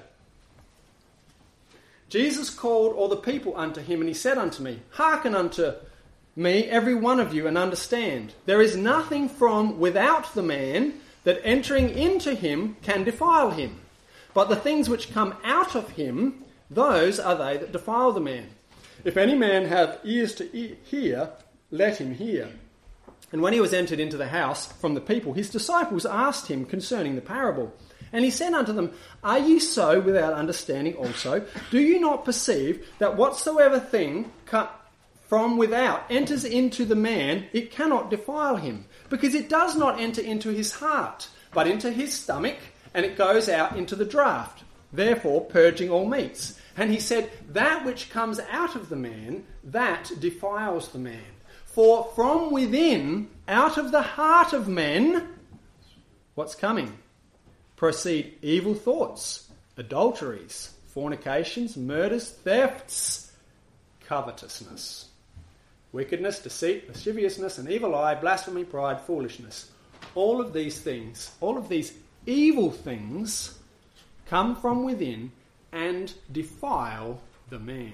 Jesus called all the people unto him, and he said unto me, hearken unto me, every one of you, and understand. There is nothing from without the man that entering into him can defile him. But the things which come out of him, those are they that defile the man. If any man have ears to hear, let him hear. And when he was entered into the house from the people, his disciples asked him concerning the parable. And he said unto them, Are ye so without understanding also? Do you not perceive that whatsoever thing cut from without enters into the man, it cannot defile him, because it does not enter into his heart, but into his stomach, and it goes out into the draught, therefore purging all meats. And he said, That which comes out of the man, that defiles the man. For from within, out of the heart of men, what's coming? Proceed evil thoughts, adulteries, fornications, murders, thefts, covetousness, wickedness, deceit, lasciviousness, an evil eye, blasphemy, pride, foolishness. All of these things, all of these evil things come from within and defile the man.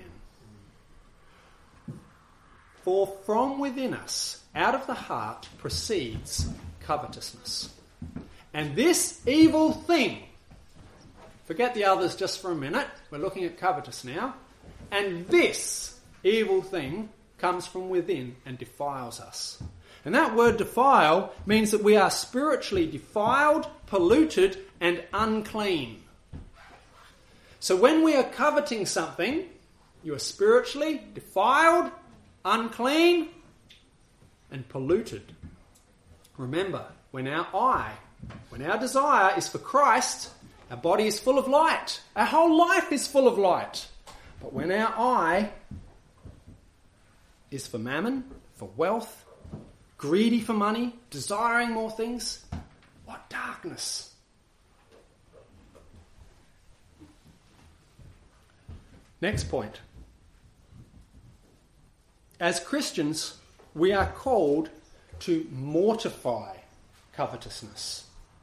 For from within us, out of the heart, proceeds covetousness. And this evil thing, forget the others just for a minute, we're looking at covetous now, and this evil thing comes from within and defiles us. And that word defile means that we are spiritually defiled, polluted, and unclean. So when we are coveting something, you are spiritually defiled, unclean, and polluted. Remember, when our eye, when our desire is for Christ, our body is full of light. Our whole life is full of light. But when our eye is for mammon, for wealth, greedy for money, desiring more things, what darkness. Next point. As Christians, we are called to mortify covetousness.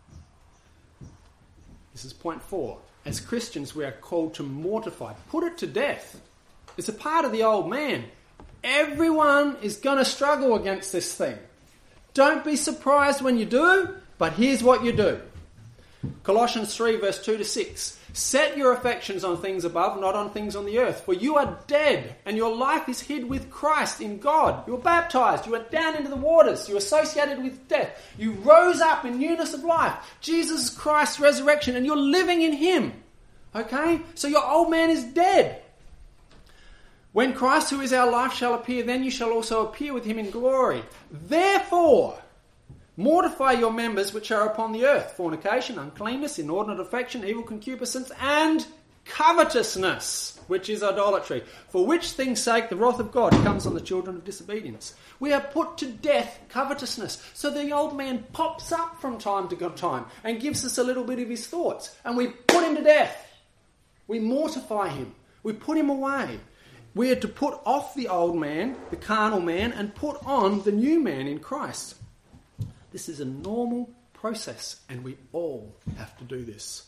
This is point four. As Christians, we are called to mortify. Put it to death. It's a part of the old man. Everyone is going to struggle against this thing. Don't be surprised when you do, but here's what you do. Colossians three, verse two to six. Set your affections on things above, not on things on the earth. For you are dead, and your life is hid with Christ in God. You were baptized. You went down into the waters. You were associated with death. You rose up in newness of life. Jesus Christ's resurrection, and you're living in Him. Okay? So your old man is dead. When Christ, who is our life, shall appear, then you shall also appear with Him in glory. Therefore, mortify your members which are upon the earth: fornication, uncleanness, inordinate affection, evil concupiscence, and covetousness, which is idolatry. For which things' sake the wrath of God comes on the children of disobedience. We have put to death covetousness. So the old man pops up from time to time and gives us a little bit of his thoughts. And we put him to death. We mortify him. We put him away. We are to put off the old man, the carnal man, and put on the new man in Christ. This is a normal process, and we all have to do this.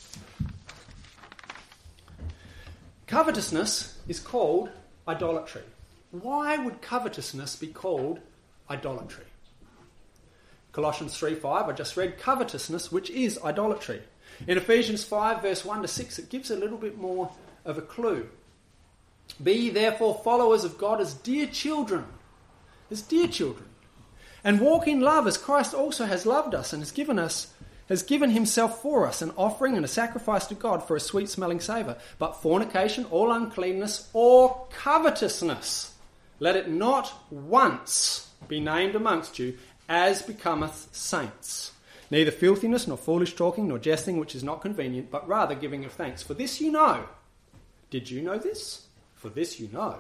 Covetousness is called idolatry. Why would covetousness be called idolatry? Colossians three five, I just read, covetousness, which is idolatry. In Ephesians five, verse one to six, it gives a little bit more of a clue. Be ye therefore followers of God as dear children, as dear children, and walk in love as Christ also has loved us and has given us, has given himself for us, an offering and a sacrifice to God for a sweet-smelling savour. But fornication, all uncleanness, or covetousness, let it not once be named amongst you, as becometh saints. Neither filthiness, nor foolish talking, nor jesting, which is not convenient, but rather giving of thanks. For this you know. Did you know this? For this you know,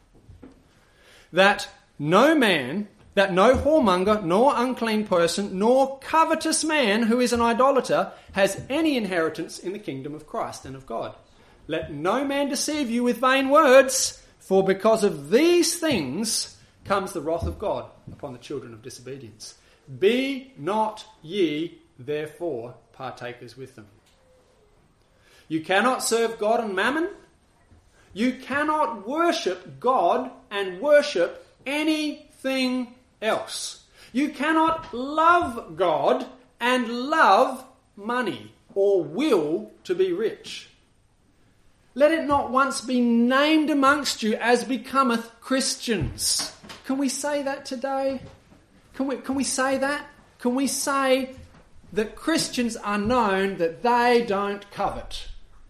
that no man, that no whoremonger, nor unclean person, nor covetous man who is an idolater has any inheritance in the kingdom of Christ and of God. Let no man deceive you with vain words, for because of these things comes the wrath of God upon the children of disobedience. Be not ye therefore partakers with them. You cannot serve God and mammon. You cannot worship God and worship anything else. You cannot love God and love money or will to be rich. Let it not once be named amongst you as becometh Christians. Can we say that today? Can we, can we say that? Can we say that Christians are known that they don't covet?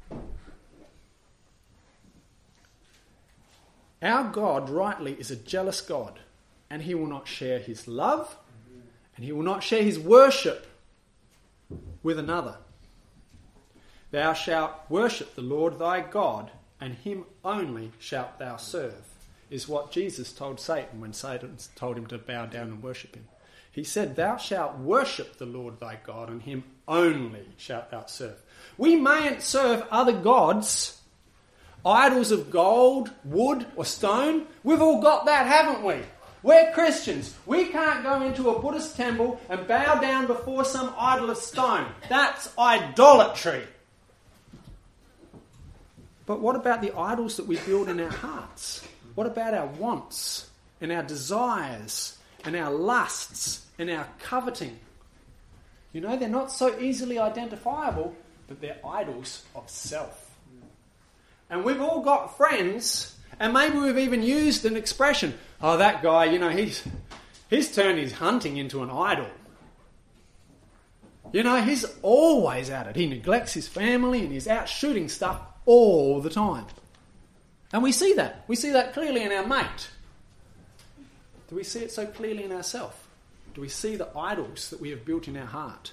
Our God, rightly, is a jealous God, and he will not share his love, and he will not share his worship with another. Thou shalt worship the Lord thy God, and him only shalt thou serve, is what Jesus told Satan when Satan told him to bow down and worship him. He said, thou shalt worship the Lord thy God, and him only shalt thou serve. We mayn't serve other gods, idols of gold, wood or stone. We've all got that, haven't we? We're Christians. We can't go into a Buddhist temple and bow down before some idol of stone. That's idolatry. But what about the idols that we build in our hearts? What about our wants and our desires and our lusts and our coveting? You know, they're not so easily identifiable, but they're idols of self. And we've all got friends, and maybe we've even used an expression, oh, that guy, you know, he's he's turned his hunting into an idol. You know, he's always at it. He neglects his family and he's out shooting stuff all the time. And we see that. We see that clearly in our mate. Do we see it so clearly in ourselves? Do we see the idols that we have built in our heart?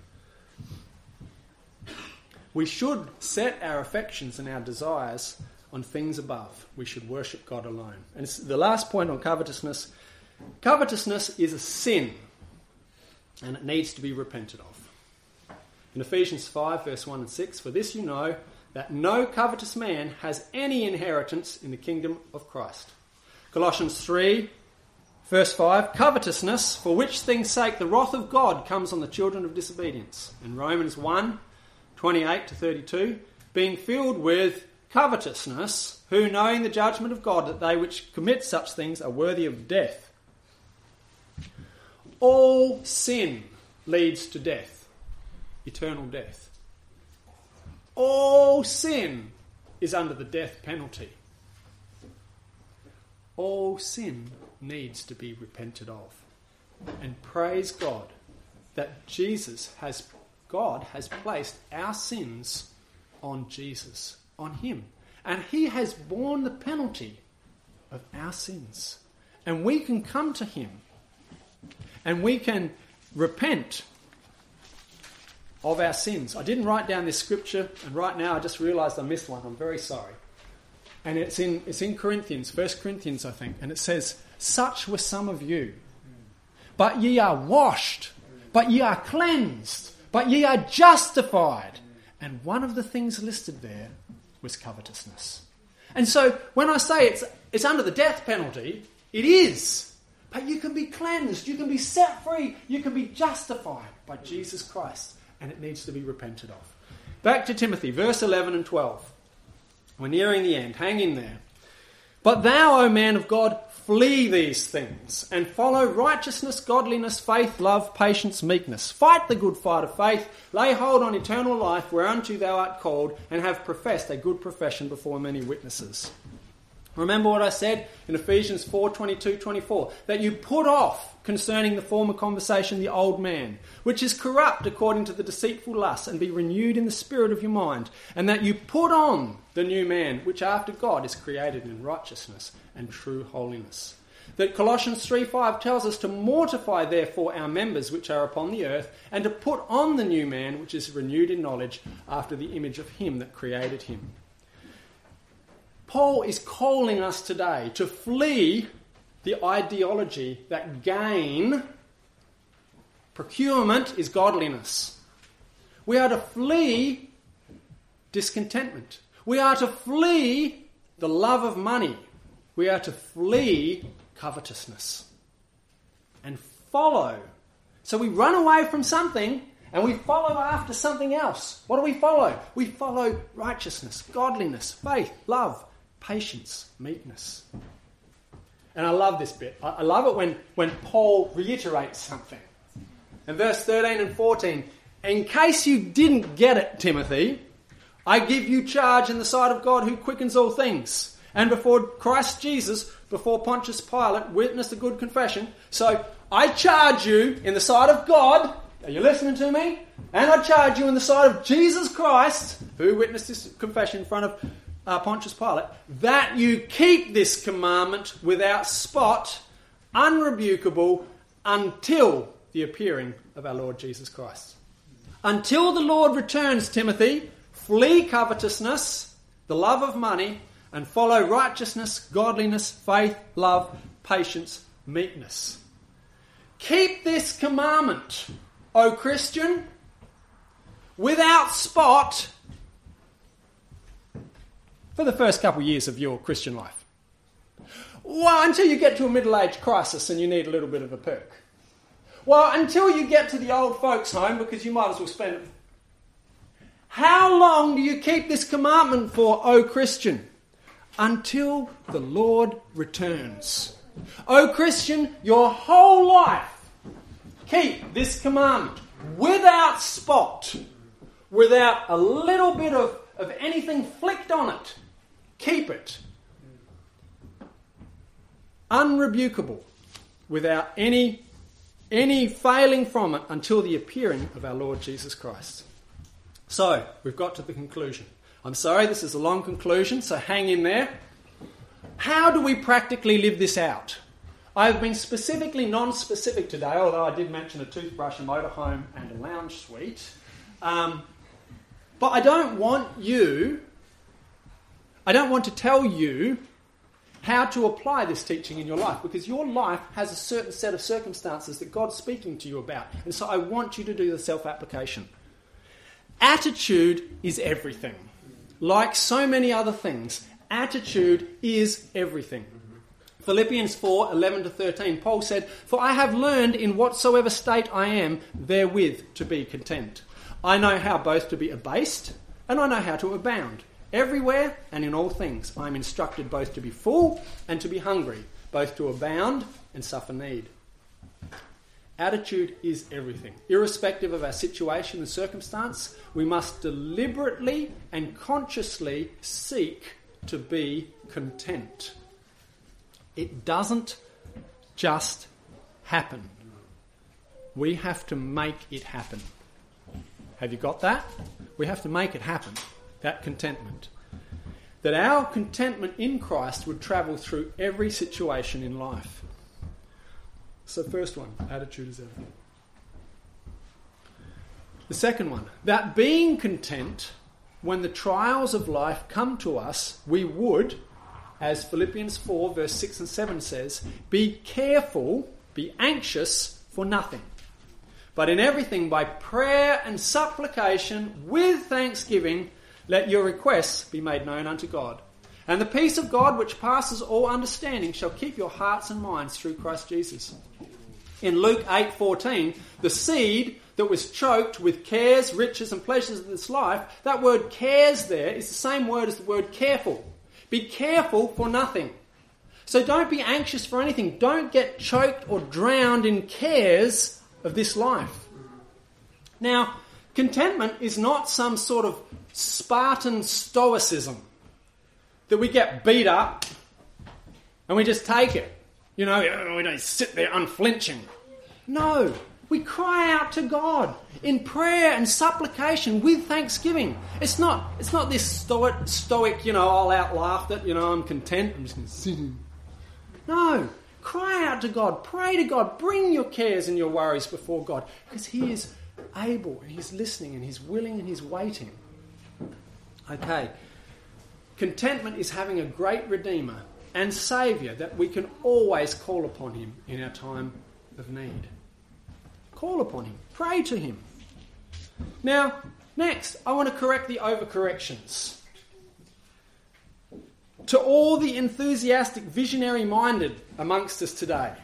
We should set our affections and our desires on things above. We should worship God alone. And it's the last point on covetousness. Covetousness is a sin, and it needs to be repented of. In Ephesians five, verse one and six, for this you know, that no covetous man has any inheritance in the kingdom of Christ. Colossians three, verse five, covetousness, for which things' sake the wrath of God comes on the children of disobedience. In Romans one, twenty-eight to thirty-two, being filled with covetousness, who knowing the judgment of God, that they which commit such things are worthy of death. All sin leads to death, eternal death. All sin is under the death penalty. All sin needs to be repented of. And praise God that Jesus has, God has placed our sins on Jesus, on him. And he has borne the penalty of our sins. And we can come to him and we can repent of our sins. I didn't write down this scripture, and right now I just realised I missed one. I'm very sorry. And it's in it's in Corinthians, First Corinthians, I think, and it says, such were some of you, but ye are washed, but ye are cleansed, but ye are justified. And one of the things listed there was covetousness. And so when I say it's it's under the death penalty, it is. But you can be cleansed, you can be set free, you can be justified by Jesus Christ. And it needs to be repented of. Back to Timothy, verse eleven and twelve. We're nearing the end. Hang in there. But thou, O man of God, flee these things, and follow righteousness, godliness, faith, love, patience, meekness. Fight the good fight of faith, lay hold on eternal life, whereunto thou art called, and have professed a good profession before many witnesses. Remember what I said in Ephesians four, twenty-two, twenty-four, that you put off concerning the former conversation the old man, which is corrupt according to the deceitful lust, and be renewed in the spirit of your mind, and that you put on the new man, which after God is created in righteousness and true holiness. That Colossians three five tells us to mortify therefore our members which are upon the earth, and to put on the new man, which is renewed in knowledge after the image of him that created him. Paul is calling us today to flee the ideology that gain, procurement, is godliness. We are to flee discontentment. We are to flee the love of money. We are to flee covetousness and follow. So we run away from something and we follow after something else. What do we follow? We follow righteousness, godliness, faith, love, patience, meekness. And I love this bit. I love it when, when Paul reiterates something. In verse thirteen and fourteen, in case you didn't get it, Timothy, I give you charge in the sight of God who quickens all things, and before Christ Jesus, before Pontius Pilate, witnessed a good confession. So I charge you in the sight of God, are you listening to me? And I charge you in the sight of Jesus Christ, who witnessed this confession in front of uh, Pontius Pilate, that you keep this commandment without spot, unrebukable, until the appearing of our Lord Jesus Christ. Until the Lord returns, Timothy, flee covetousness, the love of money, and follow righteousness, godliness, faith, love, patience, meekness. Keep this commandment, O Christian, without spot for the first couple of years of your Christian life. Well, until you get to a middle-age crisis and you need a little bit of a perk. Well, until you get to the old folks' home, because you might as well spend it. How long do you keep this commandment for, O Christian? Until the Lord returns. O Christian, your whole life, keep this commandment without spot, without a little bit of, of anything flicked on it. Keep it. Unrebukable, without any, any failing from it until the appearing of our Lord Jesus Christ. So, we've got to the conclusion. I'm sorry, this is a long conclusion, so hang in there. How do we practically live this out? I've been specifically non-specific today, although I did mention a toothbrush, a motorhome and a lounge suite. Um, but I don't want you, I don't want to tell you how to apply this teaching in your life, because your life has a certain set of circumstances that God's speaking to you about. And so I want you to do the self-application. Attitude is everything. Like so many other things, attitude is everything. Philippians four, eleven to thirteen, Paul said, "For I have learned in whatsoever state I am, therewith to be content. I know how both to be abased, and I know how to abound. Everywhere and in all things I am instructed both to be full and to be hungry, both to abound and suffer need." Attitude is everything. Irrespective of our situation and circumstance, we must deliberately and consciously seek to be content. It doesn't just happen. We have to make it happen. Have you got that? We have to make it happen, that contentment. That our contentment in Christ would travel through every situation in life. So first one, attitude is everything. The second one, that being content when the trials of life come to us, we would, as Philippians four verse six and seven says, be careful, be anxious for nothing, but in everything by prayer and supplication with thanksgiving, let your requests be made known unto God. And the peace of God, which passes all understanding, shall keep your hearts and minds through Christ Jesus. In Luke eight fourteen, the seed that was choked with cares, riches and pleasures of this life, that word cares there is the same word as the word careful. Be careful for nothing. So don't be anxious for anything. Don't get choked or drowned in cares of this life. Now, contentment is not some sort of Spartan stoicism that we get beat up and we just take it. You know, we don't sit there unflinching. No, we cry out to God in prayer and supplication with thanksgiving. It's not it's not this stoic, stoic, you know, all out laugh that, you know, I'm content, I'm just going to sit in. No, cry out to God, pray to God, bring your cares and your worries before God, because He is able and He's listening and He's willing and He's waiting. Okay. Contentment is having a great Redeemer and Saviour that we can always call upon Him in our time of need. Call upon Him. Pray to Him. Now, next, I want to correct the overcorrections. To all the enthusiastic, visionary-minded amongst us today,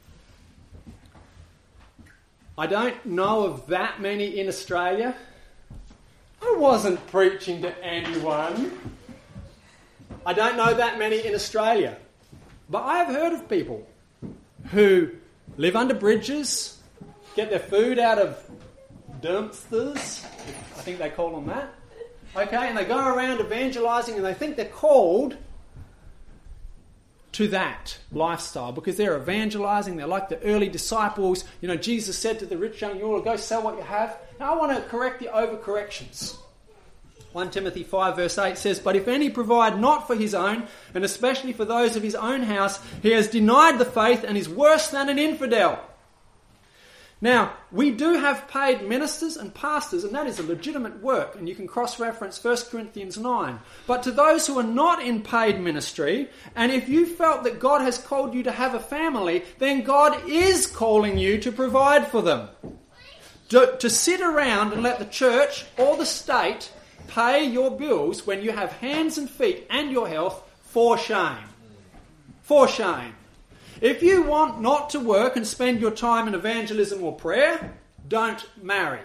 I don't know of that many in Australia. I wasn't preaching to anyone. I don't know that many in Australia. But I have heard of people who live under bridges, get their food out of dumpsters, I think they call them that. Okay, and they go around evangelising and they think they're called to that lifestyle because they're evangelizing. They're like the early disciples. You know, Jesus said to the rich young ruler, go sell what you have. Now I want to correct the overcorrections. First Timothy five verse eight says, but if any provide not for his own, and especially for those of his own house, he has denied the faith and is worse than an infidel. Now, we do have paid ministers and pastors, and that is a legitimate work, and you can cross-reference First Corinthians nine. But to those who are not in paid ministry, and if you felt that God has called you to have a family, then God is calling you to provide for them. To, to sit around and let the church or the state pay your bills when you have hands and feet and your health, for shame. For shame. If you want not to work and spend your time in evangelism or prayer, don't marry.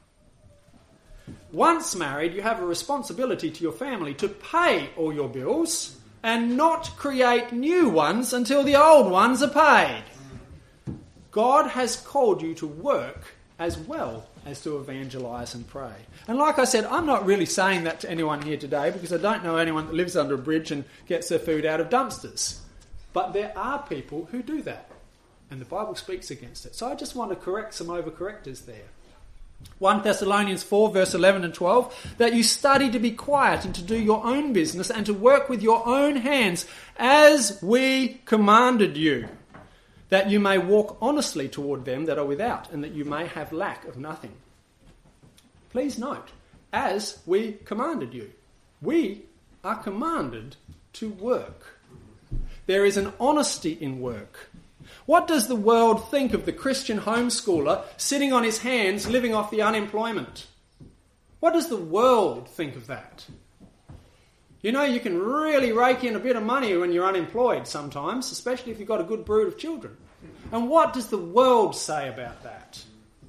Once married, you have a responsibility to your family to pay all your bills and not create new ones until the old ones are paid. God has called you to work as well as to evangelize and pray. And like I said, I'm not really saying that to anyone here today because I don't know anyone that lives under a bridge and gets their food out of dumpsters. But there are people who do that, and the Bible speaks against it. So I just want to correct some overcorrectors there. First Thessalonians four, verse eleven and twelve, that you study to be quiet and to do your own business and to work with your own hands as we commanded you, that you may walk honestly toward them that are without, and that you may have lack of nothing. Please note, as we commanded you. We are commanded to work. There is an honesty in work. What does the world think of the Christian homeschooler sitting on his hands living off the unemployment? What does the world think of that? You know, you can really rake in a bit of money when you're unemployed sometimes, especially if you've got a good brood of children. And what does the world say about that?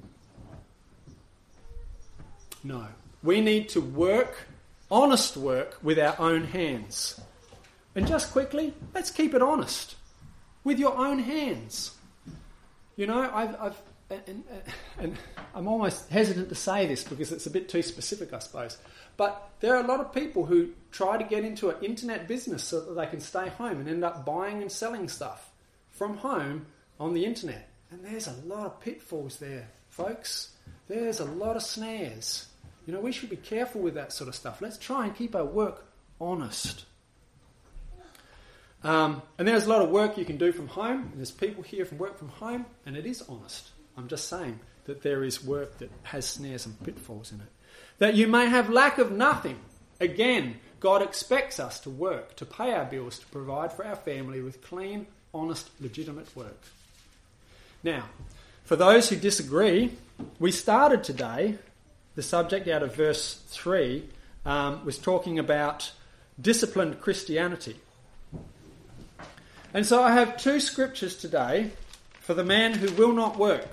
No. We need to work, honest work, with our own hands. And just quickly, let's keep it honest. With your own hands. You know, I've, I've and, and I'm almost hesitant to say this because it's a bit too specific, I suppose. But there are a lot of people who try to get into an internet business so that they can stay home and end up buying and selling stuff from home on the internet. And there's a lot of pitfalls there, folks. There's a lot of snares. You know, we should be careful with that sort of stuff. Let's try and keep our work honest. Um, and there's a lot of work you can do from home. And there's people here from work from home, and it is honest. I'm just saying that there is work that has snares and pitfalls in it. That you may have lack of nothing. Again, God expects us to work, to pay our bills, to provide for our family with clean, honest, legitimate work. Now, for those who disagree, we started today, the subject out of verse three um, was talking about disciplined Christianity. And so I have two scriptures today for the man who will not work.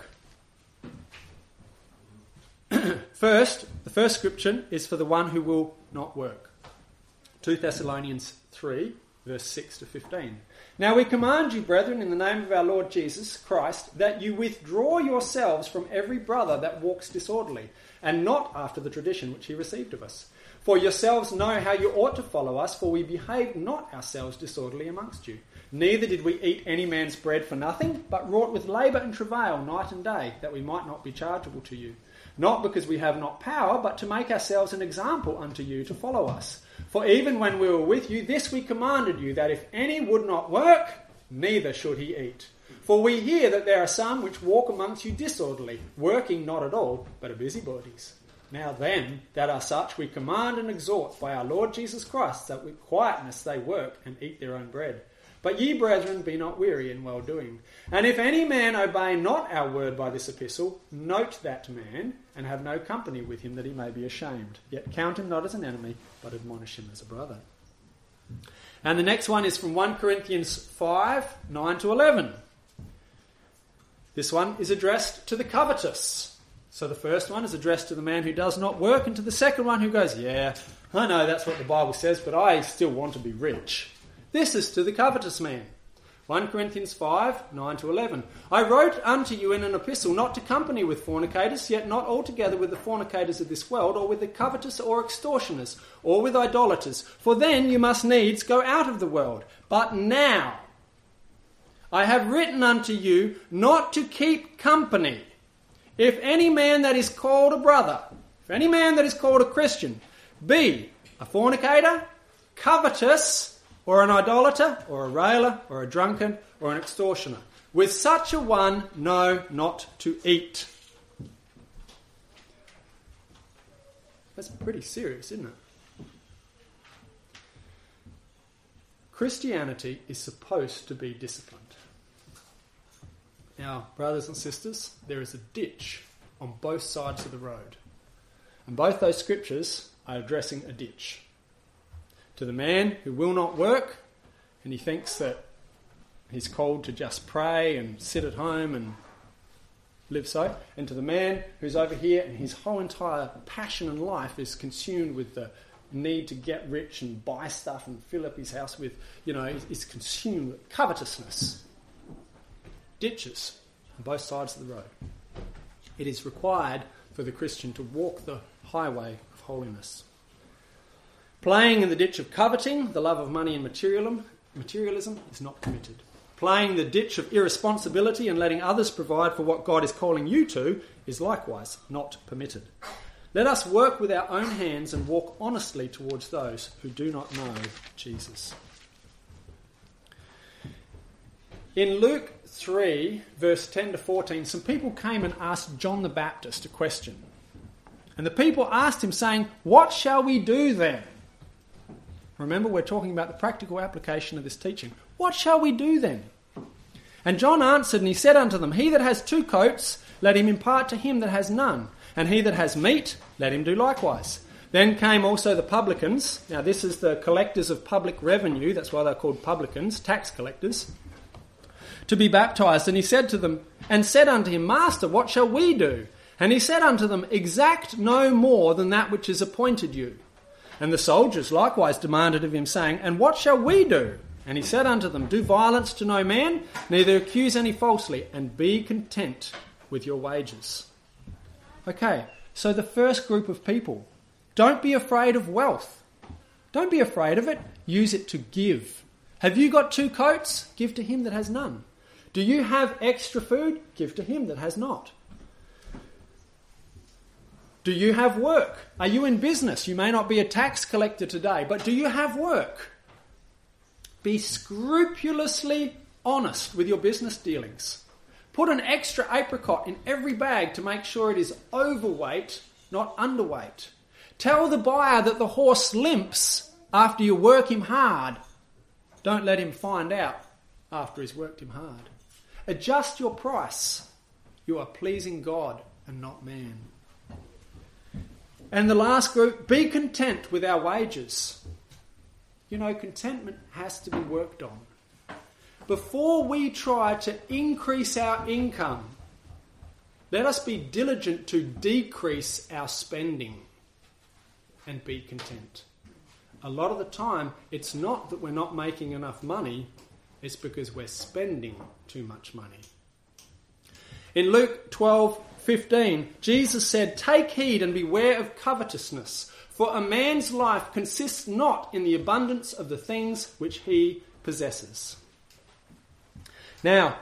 First, the first scripture is for the one who will not work. Second Thessalonians three, verse six to fifteen. Now we command you, brethren, in the name of our Lord Jesus Christ, that you withdraw yourselves from every brother that walks disorderly, and not after the tradition which he received of us. For yourselves know how you ought to follow us, for we behaved not ourselves disorderly amongst you. Neither did we eat any man's bread for nothing, but wrought with labour and travail night and day, that we might not be chargeable to you. Not because we have not power, but to make ourselves an example unto you to follow us. For even when we were with you, this we commanded you, that if any would not work, neither should he eat. For we hear that there are some which walk amongst you disorderly, working not at all, but are busybodies. Now then, that are such, we command and exhort by our Lord Jesus Christ, that with quietness they work and eat their own bread. But ye, brethren, be not weary in well-doing. And if any man obey not our word by this epistle, note that man, and have no company with him, that he may be ashamed. Yet count him not as an enemy, but admonish him as a brother. And the next one is from First Corinthians five, nine to eleven. This one is addressed to the covetous. So the first one is addressed to the man who does not work, and to the second one who goes, yeah, I know that's what the Bible says, but I still want to be rich. This is to the covetous man. First Corinthians five, nine to eleven. I wrote unto you in an epistle not to company with fornicators, yet not altogether with the fornicators of this world, or with the covetous or extortioners, or with idolaters. For then you must needs go out of the world. But now I have written unto you not to keep company. If any man that is called a brother, if any man that is called a Christian, be a fornicator, covetous, or an idolater, or a railer, or a drunkard, or an extortioner, with such a one know not to eat. That's pretty serious, isn't it? Christianity is supposed to be disciplined. Now, brothers and sisters, there is a ditch on both sides of the road. And both those scriptures are addressing a ditch. To the man who will not work, and he thinks that he's called to just pray and sit at home and live so. And to the man who's over here and his whole entire passion and life is consumed with the need to get rich and buy stuff and fill up his house with, you know, is consumed with covetousness. Ditches on both sides of the road. It is required for the Christian to walk the highway of holiness. Playing in the ditch of coveting, the love of money and materialism, materialism is not permitted. Playing the ditch of irresponsibility and letting others provide for what God is calling you to is likewise not permitted. Let us work with our own hands and walk honestly towards those who do not know Jesus. In Luke three, verse ten to fourteen, some people came and asked John the Baptist a question. And the people asked him, saying, "What shall we do then?" Remember, we're talking about the practical application of this teaching. What shall we do then? And John answered, and he said unto them, He that has two coats, let him impart to him that has none. And he that has meat, let him do likewise. Then came also the publicans. Now this is the collectors of public revenue. That's why they're called publicans, tax collectors. To be baptized. And he said to them, and said unto him, Master, what shall we do? And he said unto them, Exact no more than that which is appointed you. And the soldiers likewise demanded of him, saying, And what shall we do? And he said unto them, Do violence to no man, neither accuse any falsely, and be content with your wages. Okay, so the first group of people, don't be afraid of wealth. Don't be afraid of it. Use it to give. Have you got two coats? Give to him that has none. Do you have extra food? Give to him that has not. Do you have work? Are you in business? You may not be a tax collector today, but do you have work? Be scrupulously honest with your business dealings. Put an extra apricot in every bag to make sure it is overweight, not underweight. Tell the buyer that the horse limps after you work him hard. Don't let him find out after he's worked him hard. Adjust your price. You are pleasing God and not man. And the last group, be content with our wages. You know, contentment has to be worked on. Before we try to increase our income, let us be diligent to decrease our spending and be content. A lot of the time, it's not that we're not making enough money, it's because we're spending too much money. In Luke twelve fifteen, Jesus said, Take heed and beware of covetousness, for a man's life consists not in the abundance of the things which he possesses. Now,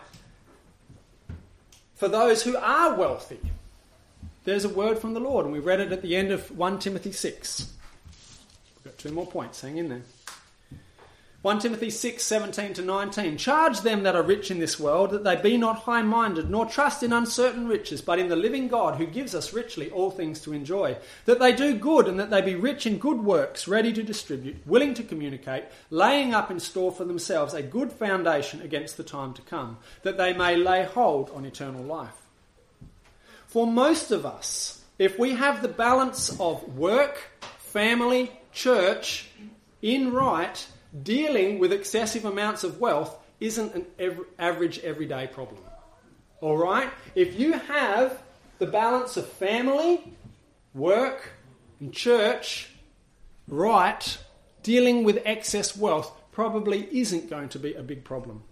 for those who are wealthy, there's a word from the Lord, and we read it at the end of First Timothy six. We've got two more points, hang in there. First Timothy six, seventeen to nineteen. Charge them that are rich in this world, that they be not high-minded, nor trust in uncertain riches, but in the living God, who gives us richly all things to enjoy. That they do good, and that they be rich in good works, ready to distribute, willing to communicate, laying up in store for themselves a good foundation against the time to come, that they may lay hold on eternal life. For most of us, if we have the balance of work, family, church in right, dealing with excessive amounts of wealth isn't an ev- average everyday problem. All right? If you have the balance of family, work, and church right, dealing with excess wealth probably isn't going to be a big problem.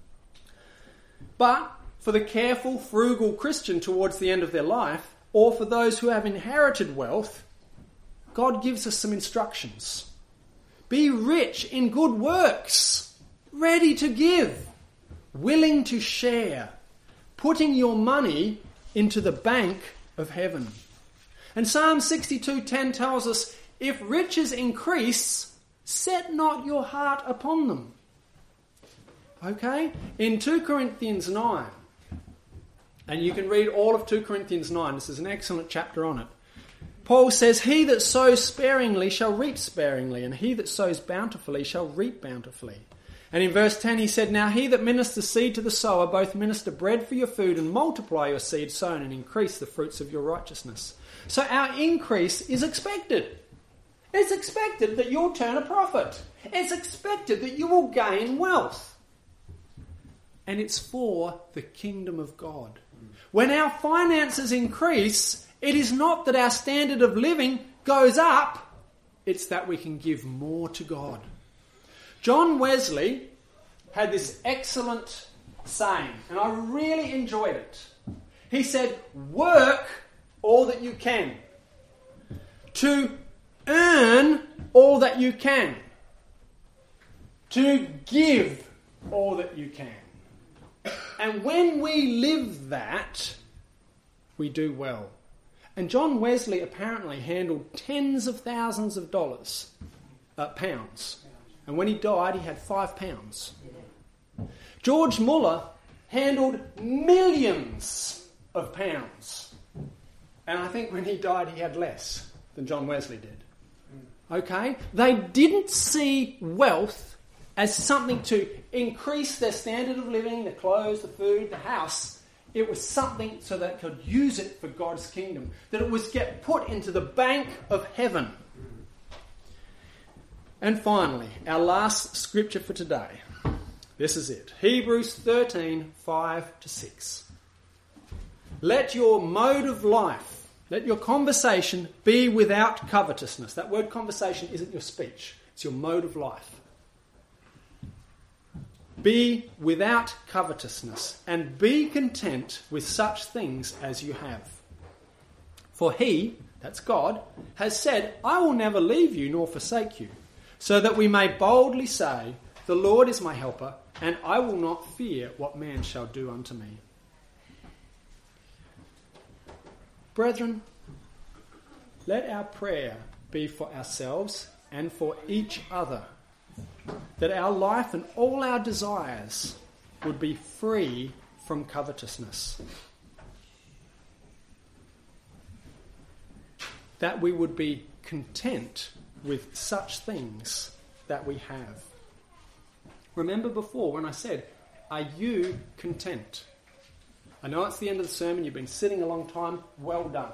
But for the careful, frugal Christian towards the end of their life, or for those who have inherited wealth, God gives us some instructions. Be rich in good works, ready to give, willing to share, putting your money into the bank of heaven. And Psalm sixty-two ten tells us, if riches increase, set not your heart upon them. Okay? In two Corinthians nine, and you can read all of two Corinthians nine, this is an excellent chapter on it. Paul says, he that sows sparingly shall reap sparingly, and he that sows bountifully shall reap bountifully. And in verse ten he said, now he that ministers seed to the sower, both minister bread for your food and multiply your seed sown and increase the fruits of your righteousness. So our increase is expected. It's expected that you'll turn a profit. It's expected that you will gain wealth. And it's for the kingdom of God. When our finances increase, it is not that our standard of living goes up, it's that we can give more to God. John Wesley had this excellent saying, and I really enjoyed it. He said, work all that you can to earn all that you can, to give all that you can. And when we live that, we do well. And John Wesley apparently handled tens of thousands of dollars, uh, pounds. And when he died, he had five pounds. George Muller handled millions of pounds. And I think when he died, he had less than John Wesley did. Okay? They didn't see wealth as something to increase their standard of living, the clothes, the food, the house. It was something so that they could use it for God's kingdom. That it was get put into the bank of heaven. And finally, our last scripture for today. This is it. Hebrews thirteen, five to six. Let your mode of life, let your conversation be without covetousness. That word conversation isn't your speech. It's your mode of life. Be without covetousness, and be content with such things as you have. For he, that's God, has said, I will never leave you nor forsake you, so that we may boldly say, the Lord is my helper, and I will not fear what man shall do unto me. Brethren, let our prayer be for ourselves and for each other, that our life and all our desires would be free from covetousness. That we would be content with such things that we have. Remember before when I said, are you content? I know it's the end of the sermon, you've been sitting a long time, well done.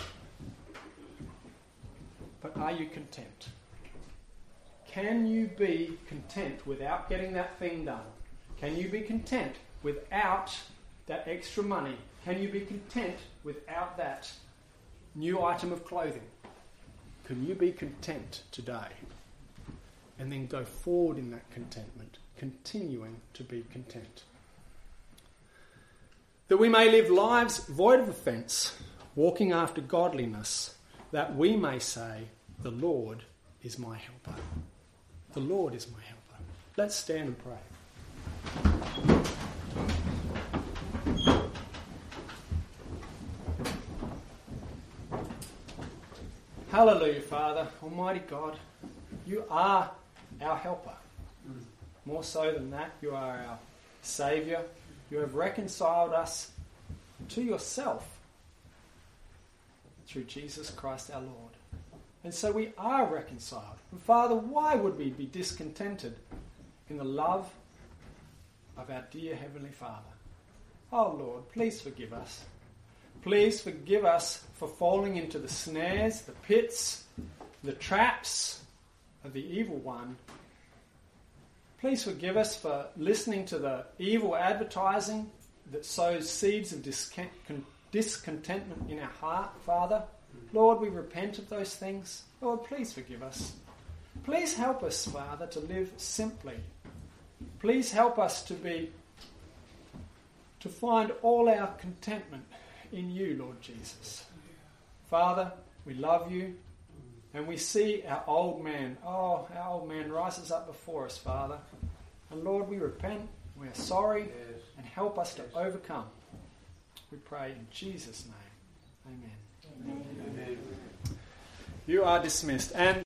But are you content? Can you be content without getting that thing done? Can you be content without that extra money? Can you be content without that new item of clothing? Can you be content today? And then go forward in that contentment, continuing to be content. That we may live lives void of offence, walking after godliness, that we may say, the Lord is my helper. The Lord is my helper. Let's stand and pray. Hallelujah, Father, Almighty God, you are our helper. More so than that, you are our Saviour. You have reconciled us to yourself through Jesus Christ our Lord. And so we are reconciled. And Father, why would we be discontented in the love of our dear Heavenly Father? Oh Lord, please forgive us. Please forgive us for falling into the snares, the pits, the traps of the evil one. Please forgive us for listening to the evil advertising that sows seeds of discontentment in our heart, Father. Lord, we repent of those things. Lord, please forgive us. Please help us, Father, to live simply. Please help us to be, to find all our contentment in you, Lord Jesus. Father, we love you, and we see our old man. Oh, our old man rises up before us, Father. And Lord, we repent. We are sorry, and help us to overcome. We pray in Jesus' name. Amen. Amen. You are dismissed. And